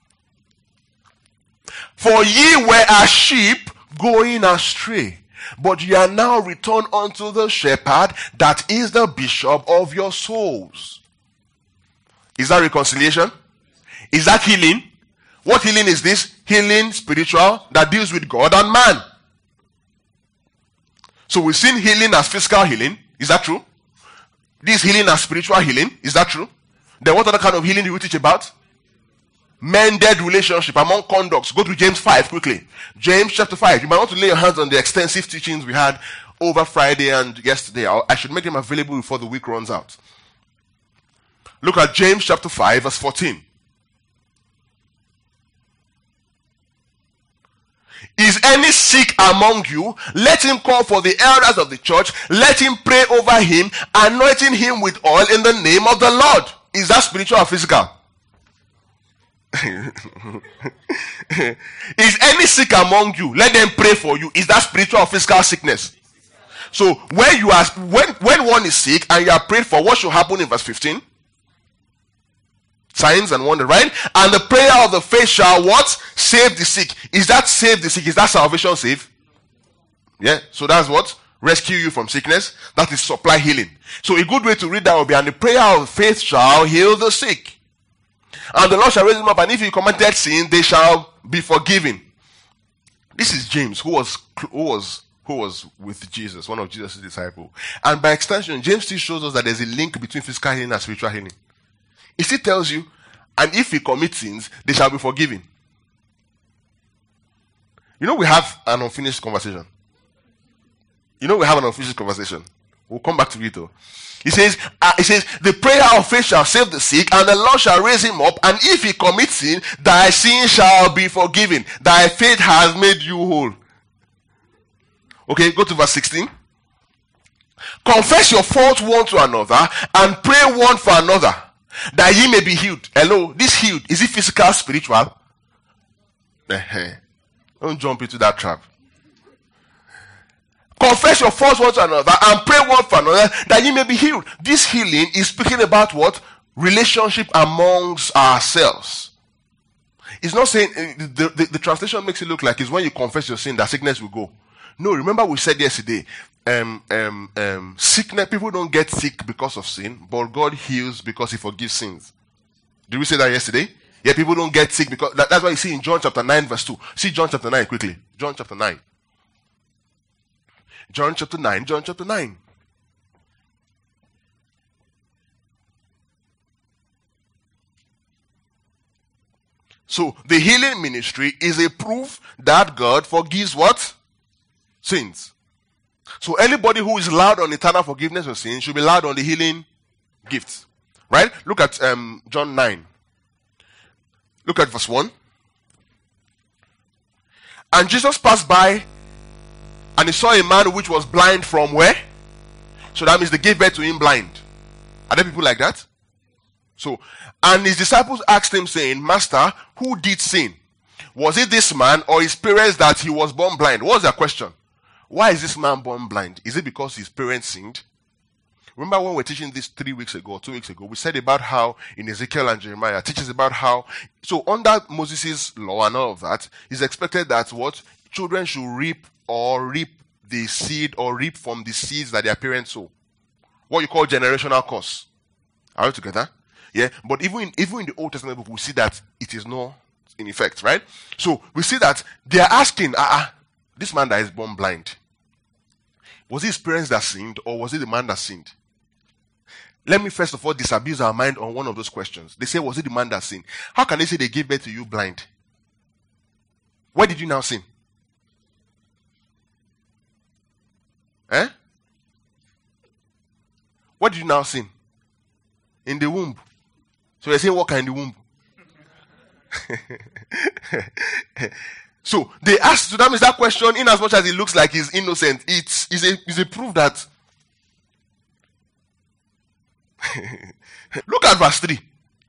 For ye were as sheep going astray, but ye are now returned unto the shepherd that is the bishop of your souls. Is that reconciliation? Is that healing? What healing is this? Healing spiritual that deals with God and man. So we've seen healing as physical healing. Is that true? This healing as spiritual healing. Is that true? Then what other kind of healing do we teach about? Mended relationship among conducts. Go to James five quickly. James chapter five. You might want to lay your hands on the extensive teachings we had over Friday and yesterday. I should make them available before the week runs out. Look at James chapter five verse fourteen. Is any sick among you? Let him call for the elders of the church. Let him pray over him, anointing him with oil in the name of the Lord. Is that spiritual or physical? Is any sick among you? Let them pray for you. Is that spiritual or physical sickness? So when you are when when one is sick and you are prayed for, what should happen in verse fifteen? Signs and wonders, right? And the prayer of the faith shall what? Save the sick. Is that save the sick? Is that salvation save? Yeah. So that's what? Rescue you from sickness. That is supply healing. So a good way to read that will be, and the prayer of faith shall heal the sick. And the Lord shall raise him up, and if he committed sin, they shall be forgiven. This is James, who was who was who was with Jesus, one of Jesus' disciples. And by extension, James still shows us that there's a link between physical healing and spiritual healing. It still tells you, and if he commits sins, they shall be forgiven. You know, we have an unfinished conversation. You know, we have an unfinished conversation. We'll come back to it though. He says, uh, he says, the prayer of faith shall save the sick, and the Lord shall raise him up, and if he commits sin, thy sin shall be forgiven. Thy faith has made you whole. Okay, go to verse sixteen. Confess your faults one to another, and pray one for another, that ye may be healed. Hello, this healed, is it physical, spiritual? Don't jump into that trap. Confess your faults one to another and pray one for another that ye may be healed. This healing is speaking about what? Relationship amongst ourselves. It's not saying, the, the, the translation makes it look like it's when you confess your sin that sickness will go. No, remember we said yesterday, um, um, um, sickness, people don't get sick because of sin, but God heals because he forgives sins. Did we say that yesterday? Yeah, people don't get sick because, that, that's why you see in John chapter nine verse two. See John chapter nine quickly. John chapter nine. John chapter nine, John chapter nine. So, the healing ministry is a proof that God forgives what? Sins. So, anybody who is loud on eternal forgiveness of sins should be loud on the healing gifts. Right? Look at um, John nine. Look at verse one. And Jesus passed by, and he saw a man which was blind from where? So that means they gave birth to him blind. Are there people like that? So, and his disciples asked him saying, Master, who did sin? Was it this man or his parents that he was born blind? What was their question? Why is this man born blind? Is it because his parents sinned? Remember when we were teaching this three weeks ago, or two weeks ago, we said about how in Ezekiel and Jeremiah, teaches about how, so under Moses' law and all of that, it's expected that what? Children should reap or reap the seed or reap from the seeds that their parents sow. What you call generational curse. Are we together? Yeah. But even in, even in the Old Testament book, we see that it is not in effect, right? So we see that they are asking, ah, uh, this man that is born blind, was it his parents that sinned or was it the man that sinned? Let me first of all disabuse our mind on one of those questions. They say, was it the man that sinned? How can they say they gave birth to you blind? Why did you now sin? Eh? What did you now sin? In the womb. So you're saying walk in the womb. So they asked to them is that question, in as much as it looks like he's innocent, it's is a is a proof that. Look at verse three.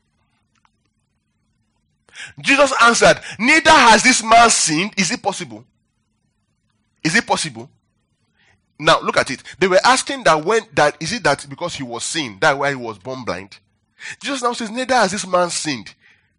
Jesus answered, neither has this man sinned. Is it possible? Is it possible? Now look at it. They were asking that when that is it that because he was sinned, that's why he was born blind. Jesus now says, neither has this man sinned.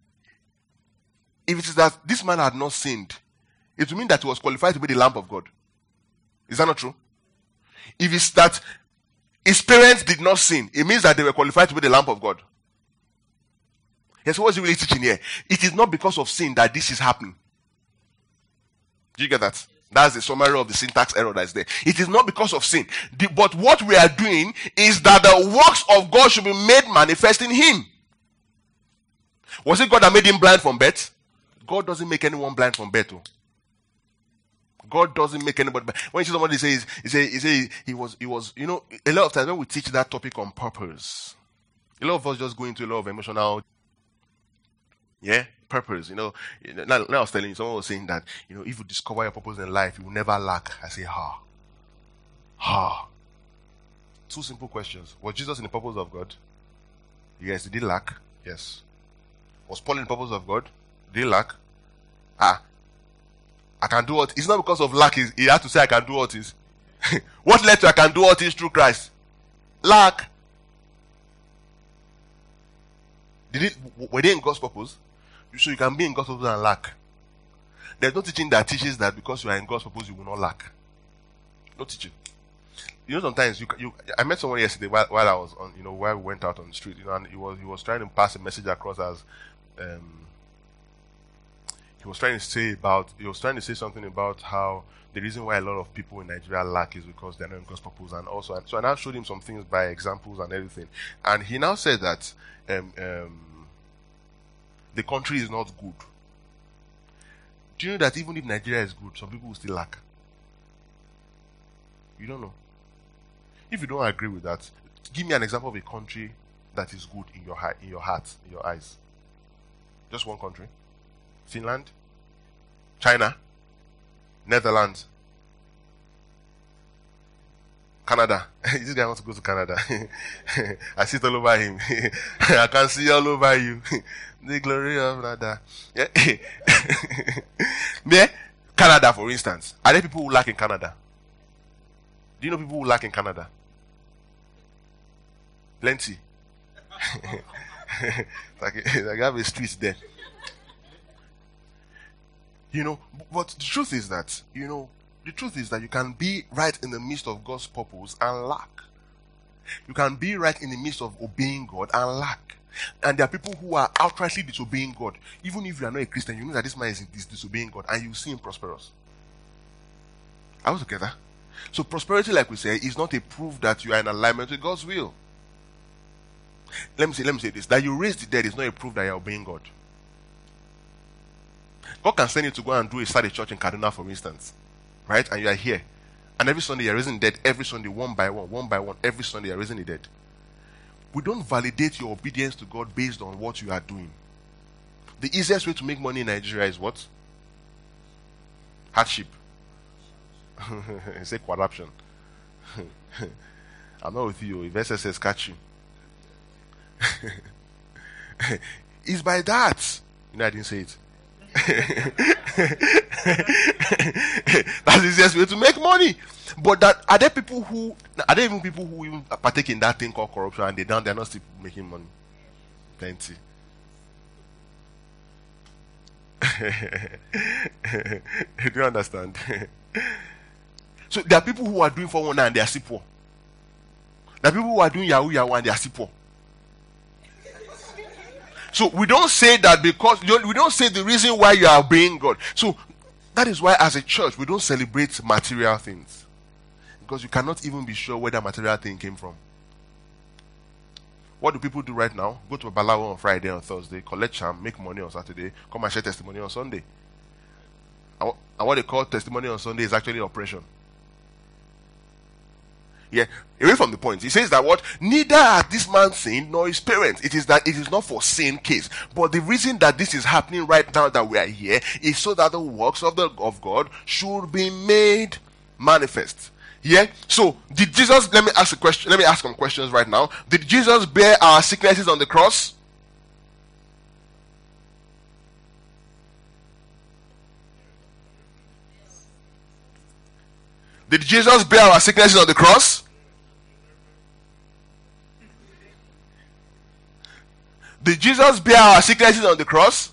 If it is that this man had not sinned, it would mean that he was qualified to be the Lamb of God. Is that not true? If it's that his parents did not sin, it means that they were qualified to be the Lamb of God. Yes, what is he really teaching here? It is not because of sin that this is happening. Do you get that? That's the summary of the syntax error that's there. It is not because of sin. The, but what we are doing is that the works of God should be made manifest in him. Was it God that made him blind from birth? God doesn't make anyone blind from birth. Oh. God doesn't make anybody blind. When you see somebody says, he say, he say he was, he was, you know, a lot of times when we teach that topic on purpose, a lot of us just go into a lot of emotional, yeah, purpose. You know, now, now I was telling you, someone was saying that, you know, if you discover your purpose in life, you will never lack. I say, ha, ha. Two simple questions. Was Jesus in the purpose of God? Yes. Did he lack? Yes. Was Paul in the purpose of God? Did he lack? Ah, I can do what? It's not because of lack. He has to say I can do what is. What led to I can do what is through Christ? Lack. Did it? Were they in God's purpose? So you can be in God's purpose and lack. There's no teaching that teaches that because you are in God's purpose you will not lack. No teaching. You know, sometimes you, you I met someone yesterday while, while I was on, you know, while we went out on the street, you know, and he was he was trying to pass a message across as, um, he was trying to say about, he was trying to say something about how the reason why a lot of people in Nigeria lack is because they're not in God's purpose, and also, and so I now showed him some things by examples and everything, and he now said that um, um, the country is not good. Do you know that even if Nigeria is good, some people will still lack? You don't know. If you don't agree with that, give me an example of a country that is good in your heart, in your heart, in your eyes. Just one country. Finland, China, Netherlands, Canada. This guy wants to go to Canada. I see it all over him. I can see all over you. The glory of Canada. Yeah. Yeah. Canada, for instance. Are there people who lack in Canada? Do you know people who lack in Canada? Plenty. like, like I have a street there. You know, but the truth is that, you know, the truth is that you can be right in the midst of God's purpose and lack. You can be right in the midst of obeying God and lack. And there are people who are outrightly disobeying God. Even if you are not a Christian, you know that this man is, is disobeying God, and you see him prosperous. Are we together? So prosperity, like we say, is not a proof that you are in alignment with God's will. Let me say, let me say this: that you raised the dead is not a proof that you are obeying God. God can send you to go and do a start a church in Kaduna, for instance, right? And you are here, and every Sunday you are raising the dead. Every Sunday, one by one, one by one, every Sunday you are raising the dead. We don't validate your obedience to God based on what you are doing. The easiest way to make money in Nigeria is what? Hardship. Say corruption. I'm not with you. If S S S catch you, it's by that. You know, I didn't say it. That's the easiest way to make money. But that are there people who are there even people who even partake in that thing called corruption and they don't they're not still making money? Plenty. Do you understand? So there are people who are doing four one nine and they are still poor. There are people who are doing Yahoo Yahoo and they are still poor. So we don't say that because we don't say the reason why you are obeying God. So that is why as a church we don't celebrate material things. Because you cannot even be sure where that material thing came from. What do people do right now? Go to a Balawo on Friday and Thursday, collect charm, make money on Saturday, come and share testimony on Sunday. And what they call testimony on Sunday is actually oppression. Yeah, away from the point. He says that what? Neither hath this man sinned nor his parents. It is that it is not for sin case. But the reason that this is happening right now that we are here is so that the works of the of God should be made manifest. Yeah. So did Jesus? Let me ask a question. Let me ask some questions right now. Did Jesus bear our sicknesses on the cross? Did Jesus bear our sicknesses on the cross? Did Jesus bear our sicknesses on the cross?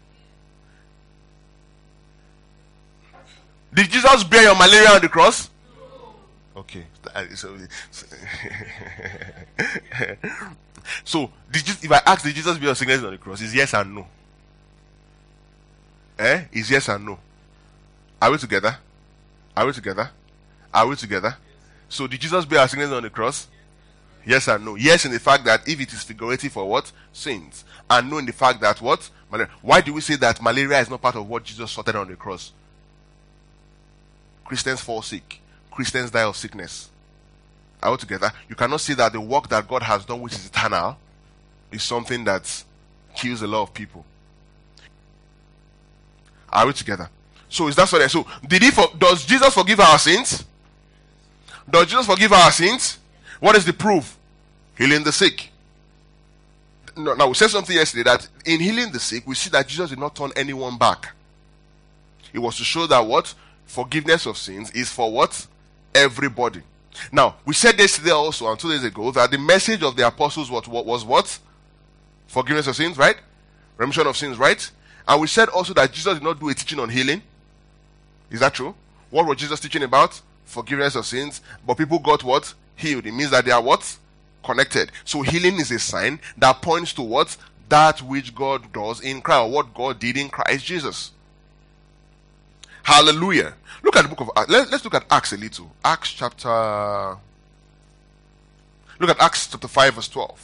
Did Jesus bear your malaria on the cross? Okay. So, so did Jesus, if I ask, did Jesus bear your sicknesses on the cross? Is yes and no. Eh? Is yes and no. Are we together? Are we together? Are we together? So did Jesus bear our sickness on the cross? Yes and no. Yes, in the fact that if it is figurative for what? Sins. And no in the fact that what? Malaria. Why do we say that malaria is not part of what Jesus sorted on the cross? Christians fall sick. Christians die of sickness. Are we together? You cannot say that the work that God has done, which is eternal, is something that kills a lot of people. Are we together? So is that so? So did he? For, does Jesus forgive our sins? Does Jesus forgive our sins? What is the proof? Healing the sick. No, now we said something yesterday that in healing the sick, we see that Jesus did not turn anyone back. It was to show that what? Forgiveness of sins is for what? Everybody. Now, we said yesterday also and two days ago that the message of the apostles was what? Was what? Forgiveness of sins, right? Remission of sins, right? And we said also that Jesus did not do a teaching on healing. Is that true? What was Jesus teaching about? Forgiveness of sins. But people got what? Healed. It means that they are what? Connected. So healing is a sign that points to what? That which God does in Christ, or what God did in Christ Jesus. Hallelujah. Look at the book of Acts. Let, let's look at Acts a little. Acts chapter... Look at Acts chapter five verse twelve.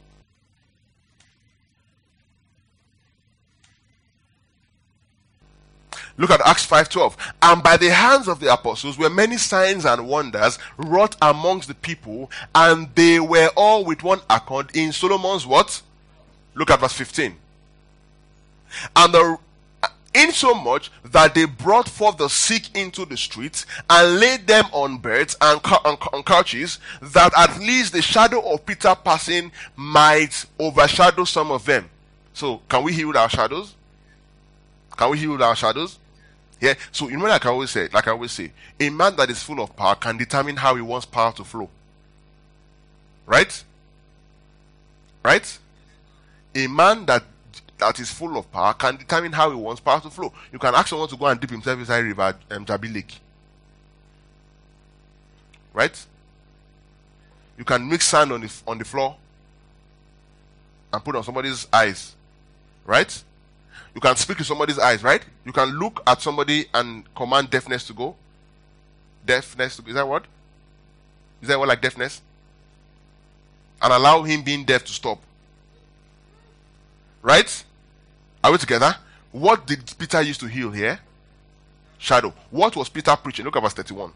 Look at Acts five twelve. And by the hands of the apostles were many signs and wonders wrought amongst the people, and they were all with one accord in Solomon's what? Look at verse fifteen. And the insomuch that they brought forth the sick into the streets and laid them on beds and, on, on couches, that at least the shadow of Peter passing might overshadow some of them. So, can we heal our shadows? Can we heal our shadows? Yeah. So, you know, like I always say, like I always say, a man that is full of power can determine how he wants power to flow. Right? Right? A man that that is full of power can determine how he wants power to flow. You can ask someone to go and dip himself inside river um, Jabi Lake. Right? You can mix sand on the on the floor and put on somebody's eyes. Right? You can speak to somebody's eyes, right? You can look at somebody and command deafness to go. Deafness to go. Is that what? Is that what like deafness? And allow him being deaf to stop. Right? Are we together? What did Peter use to heal here? Shadow. What was Peter preaching? Look at verse thirty-one.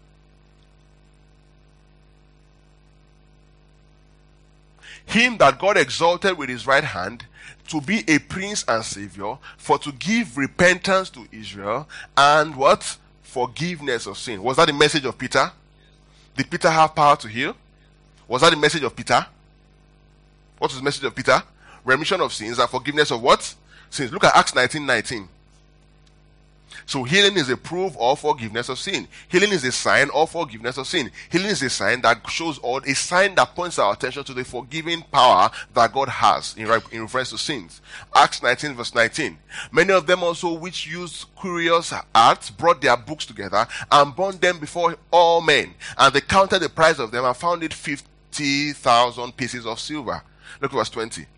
Him that God exalted with his right hand to be a prince and savior, for to give repentance to Israel and what? Forgiveness of sin. Was that the message of Peter? Did Peter have power to heal? Was that the message of Peter? What was the message of Peter? Remission of sins and forgiveness of what? Sins. Look at Acts nineteen nineteen. So healing is a proof of forgiveness of sin. Healing is a sign of forgiveness of sin. Healing is a sign that shows all, a sign that points our attention to the forgiving power that God has in, in reference to sins. Acts nineteen verse nineteen. Many of them also which used curious arts brought their books together and burned them before all men. And they counted the price of them and found it fifty thousand pieces of silver. Look at verse twenty.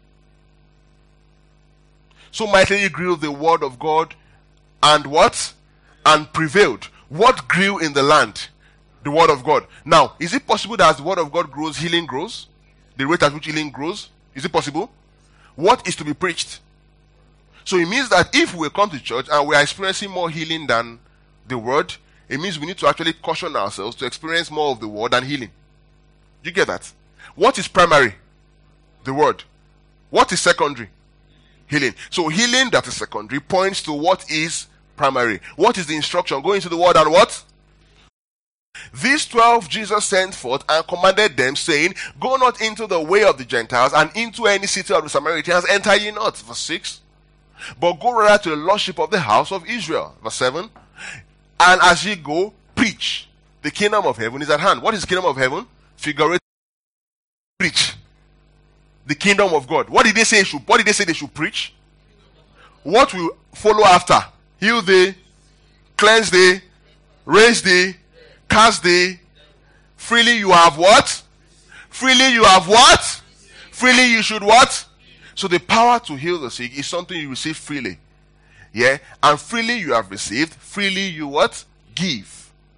So mightily grew the word of God, and what? And prevailed. What grew in the land? The word of God. Now, is it possible that as the word of God grows, healing grows? The rate at which healing grows? Is it possible? What is to be preached? So it means that if we come to church and we are experiencing more healing than the word, it means we need to actually caution ourselves to experience more of the word than healing. You get that? What is primary? The word. What is secondary? Healing. So healing that is secondary points to what is primary. What is the instruction? Go into the word and what? These twelve Jesus sent forth and commanded them, saying, go not into the way of the Gentiles, and into any city of the Samaritans enter ye not. Verse six. But go rather to the lordship of the house of Israel. Verse seven. And as ye go, preach. The kingdom of heaven is at hand. What is the kingdom of heaven? Figurative. Preach. The kingdom of God. What did they say? Should, what did they say they should preach? What will follow after? Heal thee, cleanse thee, raise thee, cast thee. Freely you have what? Freely you have what? Freely you should what? So the power to heal the sick is something you receive freely. Yeah? And freely you have received, freely you what? Give.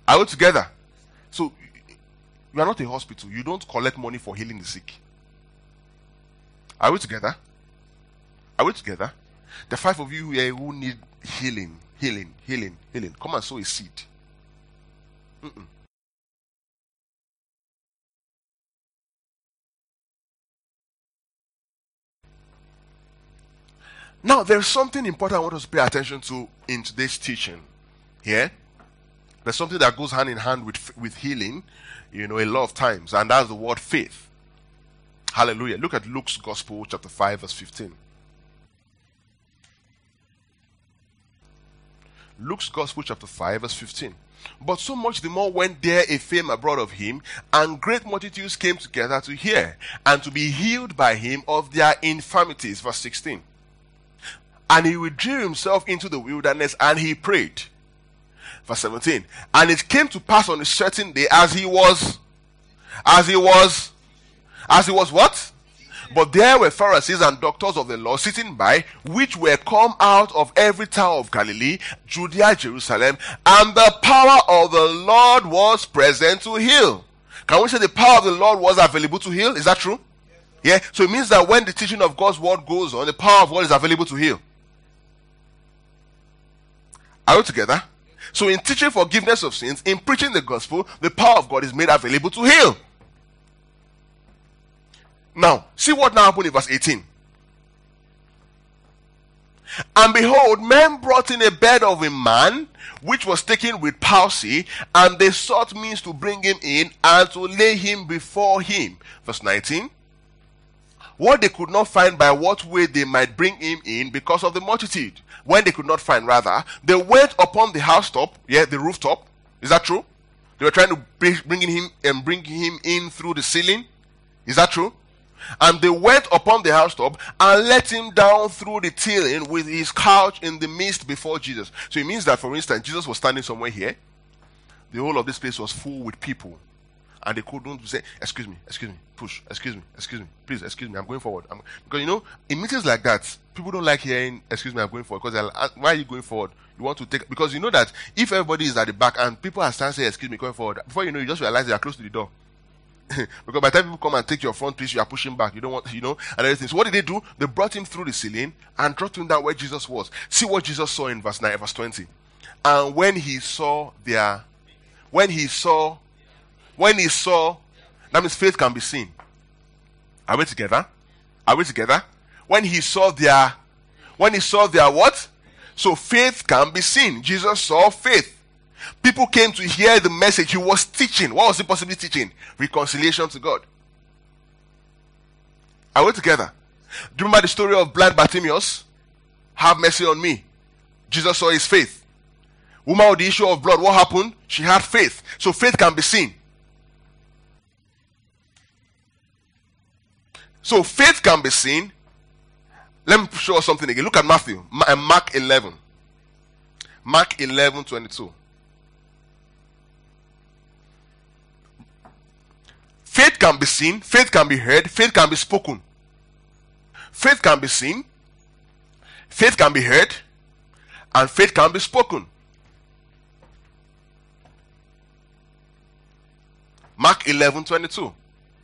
Are we together? So, you are not a hospital. You don't collect money for healing the sick. Are we together? Are we together? The five of you here who need healing, healing, healing, healing, come and sow a seed. Mm-mm. Now, there's something important I want us to pay attention to in today's teaching. Here, there's something that goes hand in hand with with healing, you know, a lot of times, and that's the word faith. Hallelujah. Look at Luke's Gospel, chapter five, verse fifteen. Luke's Gospel, chapter five, verse fifteen. But so much the more went there a fame abroad of him, and great multitudes came together to hear, and to be healed by him of their infirmities. Verse sixteen. And he withdrew himself into the wilderness, and he prayed. Verse seventeen. And it came to pass on a certain day, as he was, as he was, as he was what? But there were Pharisees and doctors of the law sitting by, which were come out of every town of Galilee, Judea, Jerusalem, and the power of the Lord was present to heal. Can we say the power of the Lord was available to heal? Is that true? Yeah. So it means that when the teaching of God's word goes on, the power of God is available to heal. Are we together? So in teaching forgiveness of sins, in preaching the gospel, the power of God is made available to heal. Now, see what now happened in verse eighteen. And behold, men brought in a bed of a man which was taken with palsy, and they sought means to bring him in and to lay him before him. Verse nineteen. What they could not find by what way they might bring him in because of the multitude. When they could not find, rather, they went upon the housetop, yeah, the rooftop. Is that true? They were trying to bring him and bring him in through the ceiling. Is that true? And they went upon the housetop and let him down through the ceiling with his couch in the midst before Jesus. So it means that, for instance, Jesus was standing somewhere here. The whole of this place was full with people. And they couldn't say, excuse me, excuse me, push, excuse me, excuse me, please, excuse me, I'm going forward. I'm, because, you know, in meetings like that, people don't like hearing, excuse me, I'm going forward. Because they'll, why are you going forward? You want to take, because you know that if everybody is at the back and people are standing saying, excuse me, going forward, before you know, you just realize they are close to the door. Because by the time people come and take your front piece, you are pushing back. You don't want, you know, and everything. So what did they do? They brought him through the ceiling and dropped him down where Jesus was. See what Jesus saw in verse nine, verse twenty. And when he saw their, when he saw, when he saw, that means faith can be seen. Are we together? Are we together? When he saw their, when he saw their what? So faith can be seen. Jesus saw faith. People came to hear the message he was teaching. What was he possibly teaching? Reconciliation to God. Are we together? Do you remember the story of blind Bartimaeus? Have mercy on me. Jesus saw his faith. Woman with the issue of blood, what happened? She had faith. So faith can be seen. So faith can be seen. Let me show us something again. Look at Matthew, Mark eleven. Mark eleven twenty-two. Faith can be seen, faith can be heard, faith can be spoken. Faith can be seen, faith can be heard, and faith can be spoken. Mark eleven twenty-two.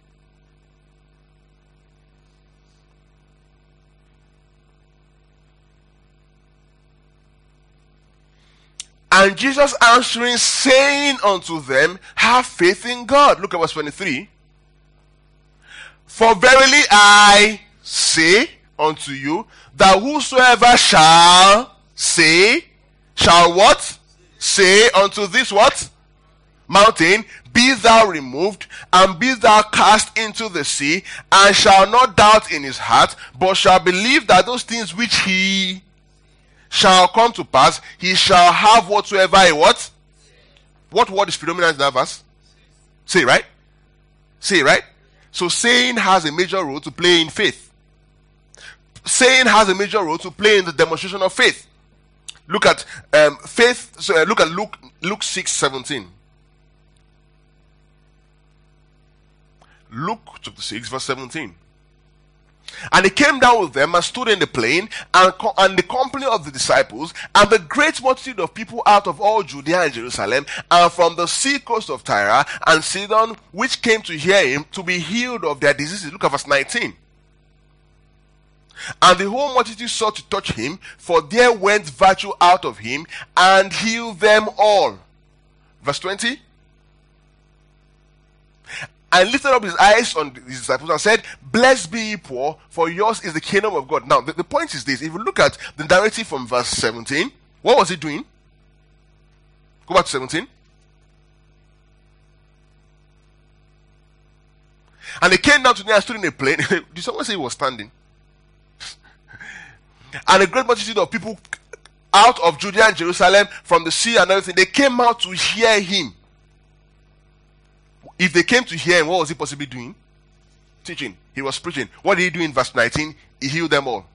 And Jesus answering, saying unto them, have faith in God. Look at verse twenty-three. For verily I say unto you, that whosoever shall say, shall what? Say unto this what? Mountain, be thou removed, and be thou cast into the sea, and shall not doubt in his heart, but shall believe that those things which he shall come to pass, he shall have whatsoever he what? What word is predominant in that verse? Say, right? Say, right? So saying has a major role to play in faith. Saying has a major role to play in the demonstration of faith. Look at um, faith. So uh, look at Luke Luke six seventeen. Luke chapter six verse seventeen. And he came down with them and stood in the plain, and, co- and the company of the disciples, and the great multitude of people out of all Judea and Jerusalem, and from the sea coast of Tyre and Sidon, which came to hear him, to be healed of their diseases. Look at verse nineteen. And the whole multitude sought to touch him, for there went virtue out of him, and healed them all. Verse twenty. And lifted up his eyes on his disciples and said, Blessed be ye poor, for yours is the kingdom of God. Now, the, the point is this. If you look at the narrative from verse seventeen, what was he doing? Go back to seventeen. And he came down to me and stood in a plain. Did someone say he was standing? And a great multitude of people out of Judea and Jerusalem, from the sea and everything, they came out to hear him. If they came to hear him, what was he possibly doing? Teaching. He was preaching. What did he do in verse nineteen? He healed them all.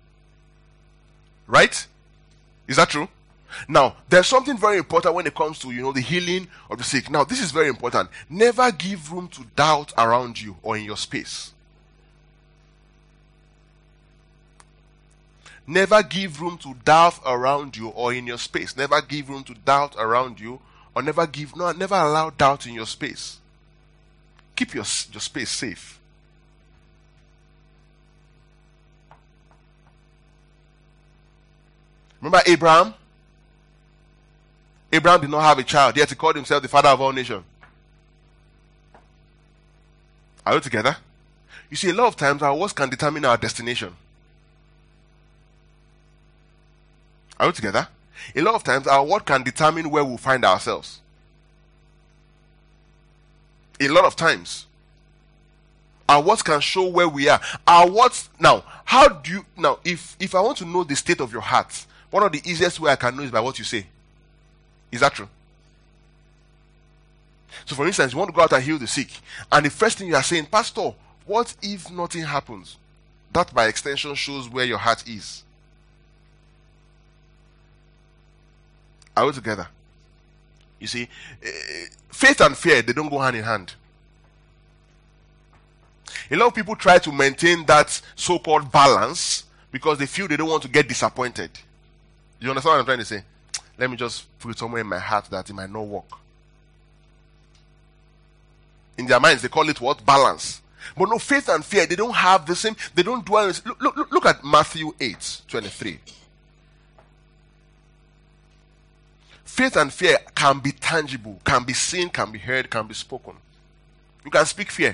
Right? Is that true? Now, there's something very important when it comes to, you know, the healing of the sick. Now, this is very important. Never give room to doubt around you or in your space. Never give room to doubt around you or in your space. Never give room to doubt around you, or never give, no, never allow doubt in your space. Keep your, your space safe. Remember Abraham? Abraham did not have a child, yet he called himself the father of all nations. Are we together? You see, a lot of times our words can determine our destination. Are we together? A lot of times our word can determine where we'll find ourselves. A lot of times our words can show where we are. Our words, now, how do you, now, if, if I want to know the state of your heart, one of the easiest way I can know is by what you say. Is that true? So for instance, you want to go out and heal the sick, and the first thing you are saying, Pastor, what if nothing happens? That by extension shows where your heart is. Are we together? You see, uh, faith and fear, they don't go hand in hand. A lot of people try to maintain that so-called balance because they feel they don't want to get disappointed. You understand what I'm trying to say? Let me just put it somewhere in my heart that it might not work. In their minds, they call it what? Balance. But no, faith and fear, they don't have the same, they don't dwell in. Look, look, look at Matthew eight twenty-three. Faith and fear can be tangible, can be seen, can be heard, can be spoken. You can speak fear.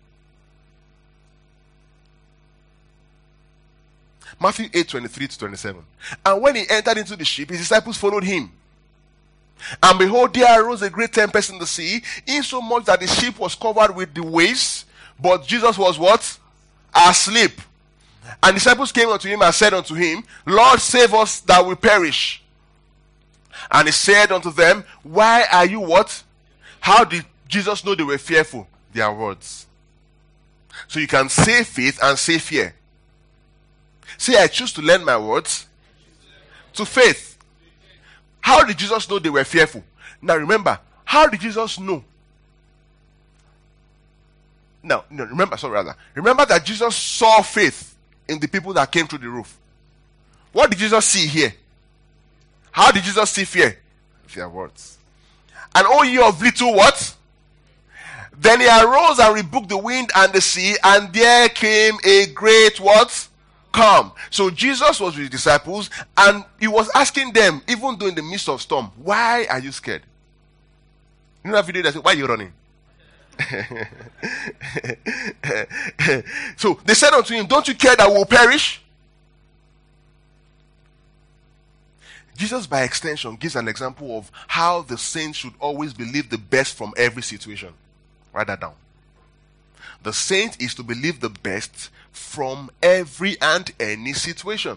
Matthew eight twenty-three to twenty-seven. And when he entered into the ship, his disciples followed him. And behold, there arose a great tempest in the sea, insomuch that the ship was covered with the waves, but Jesus was what? Asleep. And disciples came unto him and said unto him, Lord, save us that we perish. And he said unto them, Why are you what? How did Jesus know they were fearful? Their words. So you can say faith and say fear. Say, I choose to lend my words to faith. How did Jesus know they were fearful? Now remember, how did Jesus know? Now, no, remember, sorry, rather. Remember that Jesus saw faith in the people that came through the roof. What did Jesus see here? How did Jesus see fear? Their words. And O ye of little what? Then he arose and rebuked the wind and the sea, and there came a great what? Calm. So Jesus was with his disciples, and he was asking them, even though in the midst of storm, why are you scared? You know that video that says, why are you running? So they said unto him, don't you care that we will perish? Jesus, by extension, gives an example of how the saints should always believe the best from every situation. Write that down. The saint is to believe the best from every and any situation.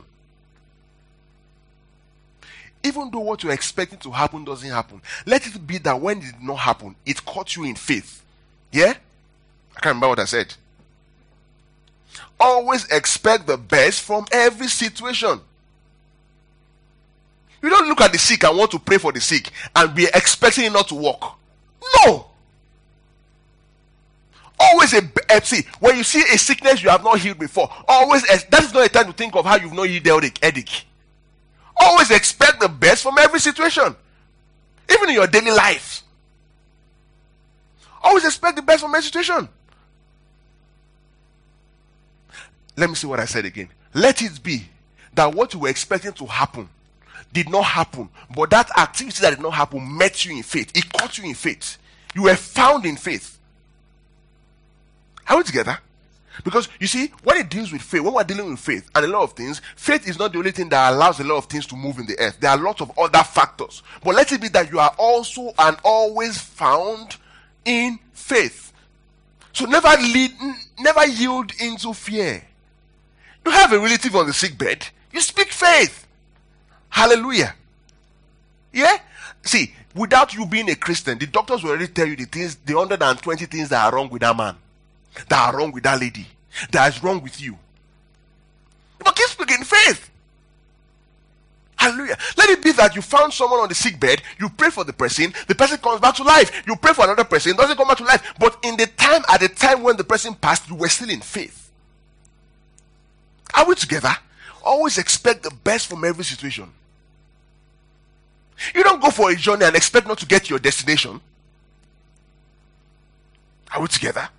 Even though what you're expecting to happen doesn't happen, let it be that when it did not happen, it caught you in faith. Yeah? I can't remember what I said. Always expect the best from every situation. You don't look at the sick and want to pray for the sick and be expecting it not to work. No! Always a uh, see when you see a sickness you have not healed before. Always uh, that is not a time to think of how you've not healed the headache. Always expect the best from every situation, even in your daily life. Always expect the best from every situation. Let me see what I said again. Let it be that what you were expecting to happen did not happen, but that activity that did not happen met you in faith. It caught you in faith. You were found in faith. Are we together? Because you see, when it deals with faith, when we're dealing with faith and a lot of things, faith is not the only thing that allows a lot of things to move in the earth. There are lots of other factors. But let it be that you are also and always found in faith. So never lead, never yield into fear. You have a relative on the sick bed, you speak faith. Hallelujah. Yeah? See, without you being a Christian, the doctors will already tell you the things, the one hundred twenty things that are wrong with that man, that are wrong with that lady, that is wrong with you. But keep speaking faith. Hallelujah. Let it be that you found someone on the sick bed, you pray for the person, the person comes back to life. You pray for another person, doesn't come back to life. But in the time, at the time when the person passed, you were still in faith. Are we together? Always expect the best from every situation. You don't go for a journey and expect not to get to your destination. Are we together?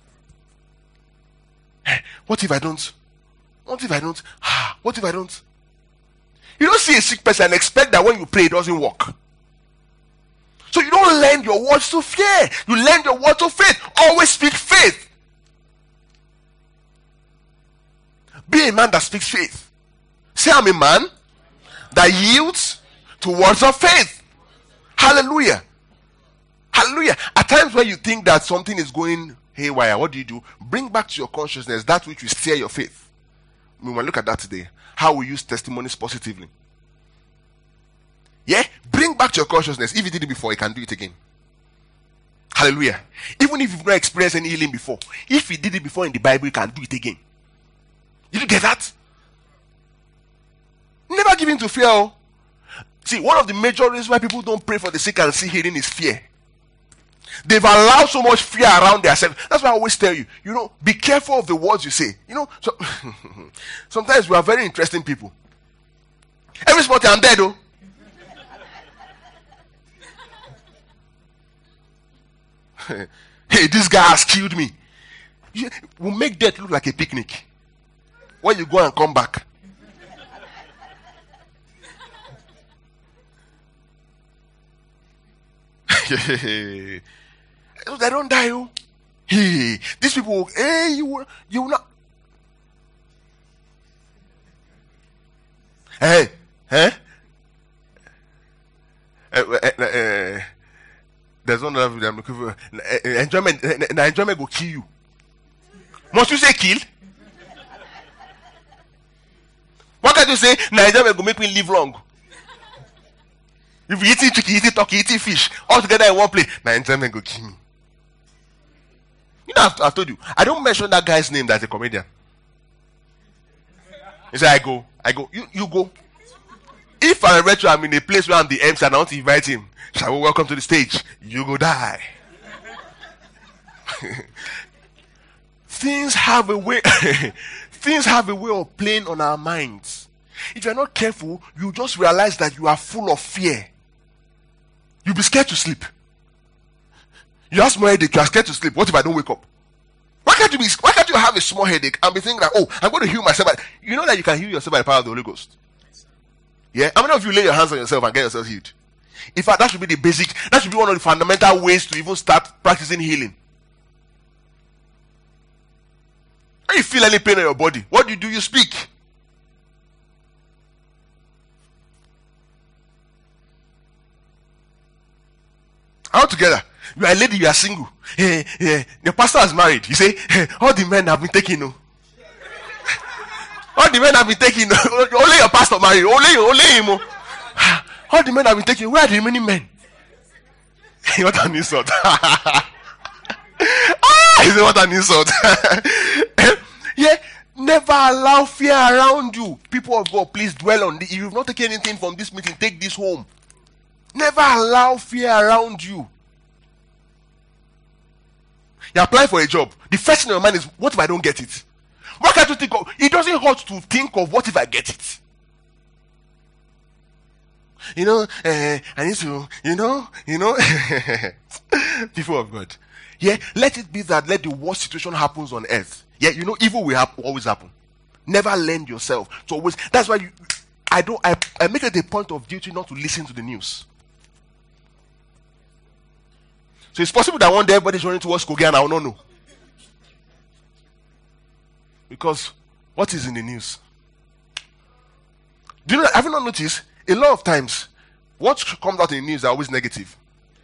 Hey, what if I don't? What if I don't? Ah, what if I don't? You don't see a sick person and expect that when you pray it doesn't work. So you don't lend your words to fear. You lend your word to faith. Always speak faith. Be a man that speaks faith. Say, I'm a man that yields to words of faith. Hallelujah. Hallelujah. At times when you think that something is going haywire, what do you do? Bring back to your consciousness that which will steer your faith. We will look at that today. How we use testimonies positively. Yeah? Bring back to your consciousness. If you did it before, you can do it again. Hallelujah. Even if you've not experienced any healing before, if you did it before in the Bible, you can do it again. Did you get that? Never give in to fear. Oh. See, one of the major reasons why people don't pray for the sick and see healing is fear. They've allowed so much fear around themselves. That's why I always tell you, you know, be careful of the words you say. You know, so sometimes we are very interesting people. Every spot I'm dead, though. Hey, this guy has killed me. We'll make death look like a picnic. When you go and come back. They don't die. Oh. Hey, these people, hey, you will, you will not. Hey, eh? Uh, uh, uh, uh, there's one other I'm looking for. Uh, enjoyment, uh, enjoyment will kill you. Must you say kill? What can you say? Enjoyment will make me live long. If you eat chicken, eat turkey, eat fish, all together in one place, my enjoyment will kill me. You know, I've, I've told you, I don't mention that guy's name that's a comedian. He said, I go, I go, you, you go. If I retro, I'm in a place where I'm the M C and I want to invite him, shall we welcome to the stage? You go die. Things have a way, things have a way of playing on our minds. If you're not careful, you just realize that you are full of fear. You'll be scared to sleep. You have small headache, you are scared to sleep. What if I don't wake up? Why can't you be? Why can't you have a small headache and be thinking that, oh, I'm going to heal myself? You know that you can heal yourself by the power of the Holy Ghost. Yeah? How many of you lay your hands on yourself and get yourself healed? In fact, that should be the basic, that should be one of the fundamental ways to even start practicing healing. When you feel any pain in your body, what do you do? You speak. All together. You are a lady, you are single. Hey, hey, the pastor is married. You say, hey, all the men have been taken. No. All the men have been taken. Only your pastor married. Only you, only him. All the men have been taken. Where are the remaining men? What an insult. Ah, is what an insult. Yeah, never allow fear around you. People of God, please dwell on this. If you've not taken anything from this meeting, take this home. Never allow fear around you. You apply for a job. The first thing in your mind is, what if I don't get it? What can't you think of? It doesn't hurt to think of what if I get it. You know, uh, I need to, you know, you know, people of God. Yeah, let it be that let the worst situation happens on earth. Yeah, you know, evil will hap- always happen. Never lend yourself to always. That's why you, I don't. I, I make it a point of duty not to listen to the news. So it's possible that one day everybody's running towards Kogi and I will not know. Because what is in the news? Do you know? Have you not noticed? A lot of times, what comes out in the news are always negative.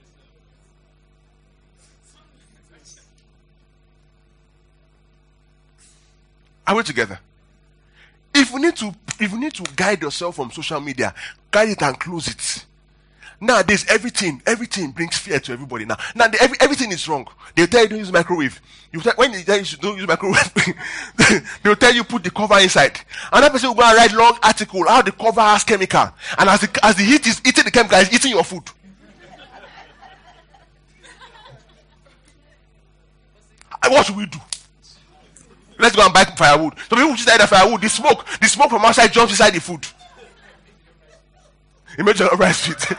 Are we together? If you need to, if you need to guide yourself from social media, guide it and close it. Nowadays, everything, everything brings fear to everybody. Now, now the, every, everything is wrong. They'll tell you don't use microwave. You tell, when they tell you don't use microwave, they'll tell you put the cover inside. Another person will go and write long article how the cover has chemical, and as the as the heat is eating the chemical, it's eating your food. And what should we do? Let's go and buy firewood. So people just inside the firewood, the smoke, the smoke from outside jumps inside the food. Imagine a rice sweet.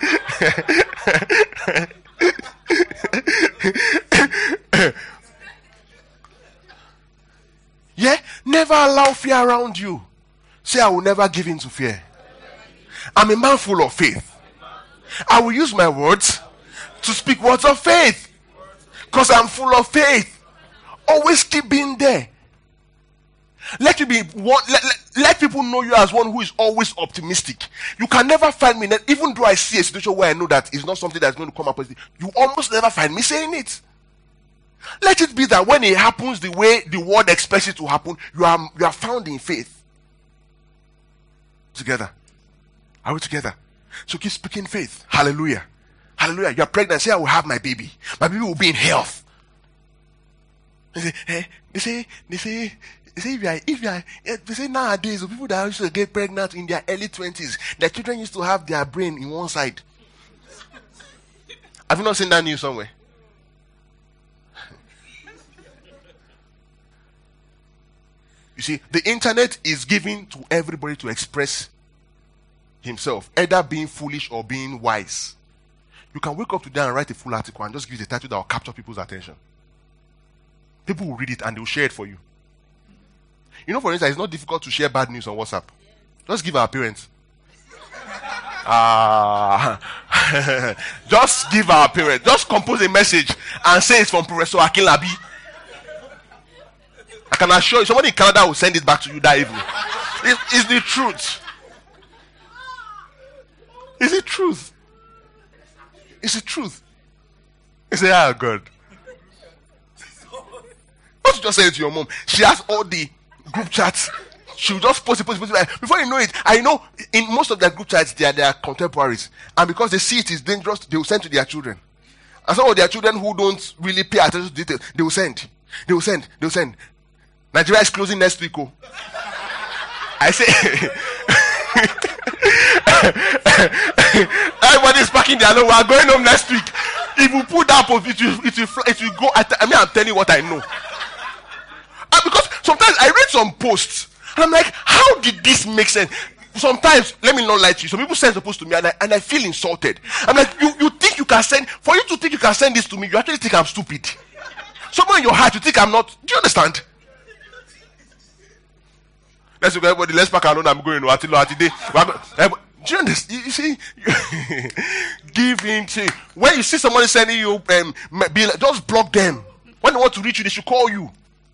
Yeah, never allow fear around you. Say, I will never give in to fear. I'm a man full of faith. I will use my words to speak words of faith. Because I'm full of faith. Always keep being there. Let you be one, let, let, let people know you as one who is always optimistic. You can never find me, even though I see a situation where I know that it's not something that's going to come up with, you almost never find me saying it. Let it be that when it happens the way the world expects it to happen, you are you are found in faith. Together. Are we together? So keep speaking faith. Hallelujah. Hallelujah. You are pregnant. Say, I will have my baby. My baby will be in health. They say, eh, they say, they say, they say, if you are, if you are, they say nowadays, the people that used to get pregnant in their early twenties, their children used to have their brain in one side. Have you not seen that news somewhere? You see, the internet is given to everybody to express himself, either being foolish or being wise. You can wake up today and write a full article and just give the title that will capture people's attention. People will read it and they will share it for you. You know, for instance, it's not difficult to share bad news on WhatsApp. Just give our parents. Ah, uh, just give our parents. Just compose a message and say it's from Professor Akinlabi. I can assure you, somebody in Canada will send it back to you that evening. It, it's the truth. It's the truth. It's the truth. You say, ah, God. Don't you just say it to your mom? She has all the group chats. She'll just post it, post it, post it. Before you know it, I know in most of their group chats, they are their contemporaries. And because they see it is dangerous, they will send to their children. And some of their children who don't really pay attention to details, they will send. They will send. They will send. Nigeria is closing next week. Oh. I say, everybody's packing their load. We are going home next week. If you put that post, it will, it will, it will go. I mean, I'm telling you what I know. And because sometimes I read some posts, and I'm like, how did this make sense? Sometimes, let me not lie to you. Some people send the post to me, and I, and I feel insulted. I'm like, you, you think you can send, for you to think you can send this to me, you actually think I'm stupid. Somewhere in your heart, you think I'm not. Do you understand? Let's go, everybody. Let's pack our load. I'm going to Atilo today. Do you understand? You see, give in to. When you see somebody sending you, um, be like, just block them. When they want to reach you, they should call you.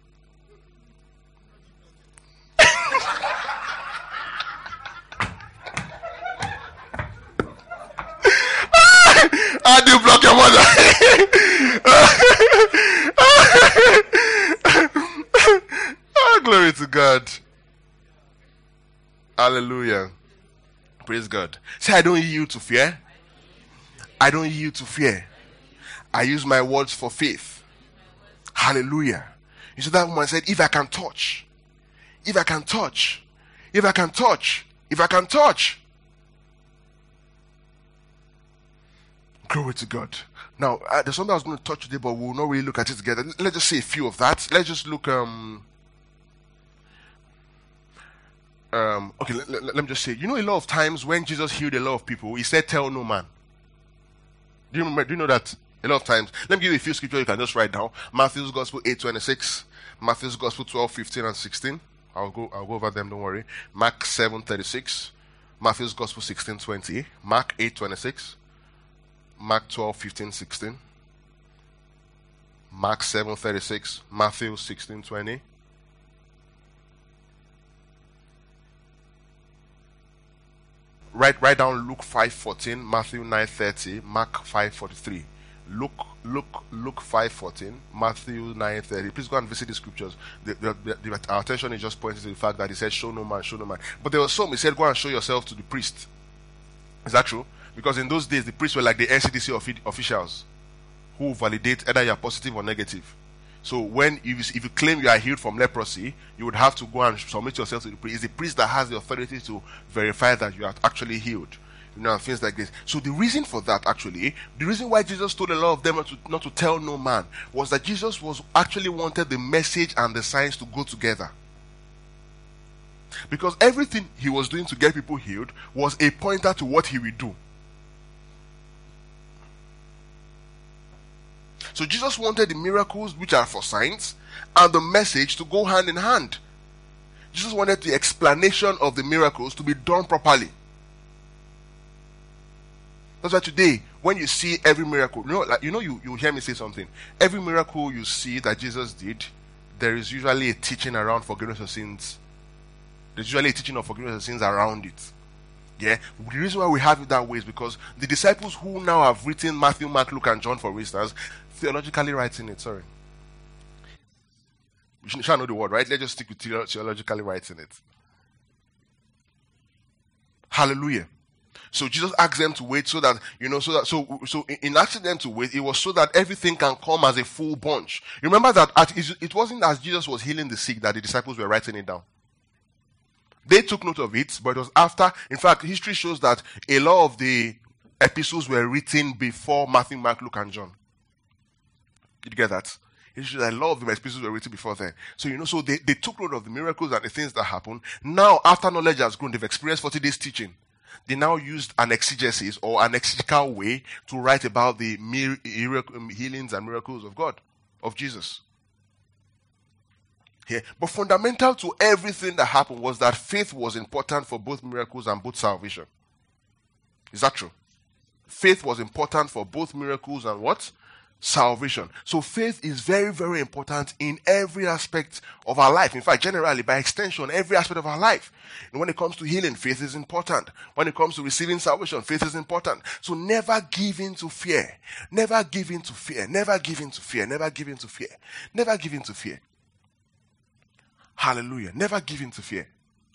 How do you block your mother? Oh, glory to God. Hallelujah. Praise God. Say, I don't yield to fear. I don't yield to fear. I use my words for faith. Hallelujah. You see, that woman said, if I can touch, if I can touch, if I can touch, if I can touch. Glory to God. Now, uh, there's something I was going to touch today, but we'll not really look at it together. Let's just say a few of that. Let's just look. Um, um, okay, let, let, let me just say. You know, a lot of times when Jesus healed a lot of people, he said, "Tell no man." Do you remember? Do you know that? A lot of times. Let me give you a few scriptures you can just write down. Matthew's Gospel eight twenty-six, Matthew's Gospel twelve fifteen and sixteen. I'll go. I'll go over them. Don't worry. Mark seven thirty-six, Matthew's Gospel sixteen twenty, Mark eight twenty-six. Mark twelve, fifteen, sixteen. Mark seven thirty-six. Matthew sixteen twenty. Write, write down Luke five fourteen, Matthew nine thirty, Mark five forty-three. Luke, Luke, Luke five fourteen, Matthew nine thirty. Please go and visit the scriptures. The, the, the, the, our attention is just pointing to the fact that he said, show no man, show no man. But there was some, he said, go and show yourself to the priest. Is that true? Because in those days, the priests were like the N C D C officials who validate either you're positive or negative. So when you, if you claim you are healed from leprosy, you would have to go and submit yourself to the priest. It's the priest that has the authority to verify that you are actually healed. You know, and things like this. So the reason for that, actually, the reason why Jesus told a lot of them not to, not to tell no man, was that Jesus was actually wanted the message and the signs to go together. Because everything he was doing to get people healed was a pointer to what he would do. So Jesus wanted the miracles, which are for signs, and the message to go hand in hand. Jesus wanted the explanation of the miracles to be done properly. That's why today, when you see every miracle, you know, like, you know, you, you hear me say something. Every miracle you see that Jesus did, there is usually a teaching around forgiveness of sins. There's usually a teaching of forgiveness of sins around it. Yeah, the reason why we have it that way is because the disciples who now have written Matthew, Mark, Luke, and John, for instance, theologically writing it. Sorry, you shall know the word, right? Let's just stick with theologically writing it. Hallelujah. So Jesus asked them to wait so that, you know, so that, so, so in asking them to wait, it was so that everything can come as a full bunch. Remember that at, it wasn't as Jesus was healing the sick that the disciples were writing it down. They took note of it, but it was after. In fact, history shows that a lot of the epistles were written before Matthew, Mark, Luke, and John. Did you get that? History shows that a lot of the epistles were written before then. So, you know, so they, they took note of the miracles and the things that happened. Now, after knowledge has grown, they've experienced forty days teaching. They now used an exegesis or an exegetical way to write about the mir- healings and miracles of God, of Jesus. Yeah. But fundamental to everything that happened was that faith was important for both miracles and both salvation. Is that true? Faith was important for both miracles and what? Salvation. So faith is very, very important in every aspect of our life. In fact, generally, by extension, every aspect of our life. And when it comes to healing, faith is important. When it comes to receiving salvation, faith is important. So never give in to fear. Never give in to fear. Never give in to fear. Never give in to fear. Never give in to fear. Hallelujah. Never give in to fear.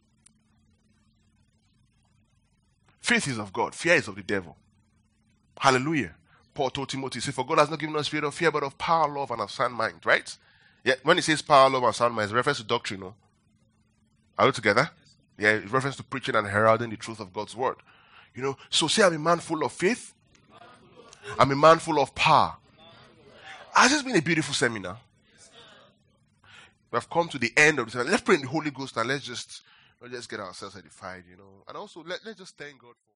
Faith is of God. Fear is of the devil. Hallelujah. Paul told Timothy, he said, for God has not given us spirit of fear, but of power, love, and of sound mind. Right? Yeah. When he says power, love, and sound mind, it's reference to doctrine. No? Are we together? Yeah. It's reference to preaching and heralding the truth of God's word. You know, so say I'm a man full of faith. I'm a man full of power. Has this been a beautiful seminar? We have come to the end of the seminar. Let's pray in the Holy Ghost and let's just, let's just get ourselves edified, you know. And also, let, let's just thank God for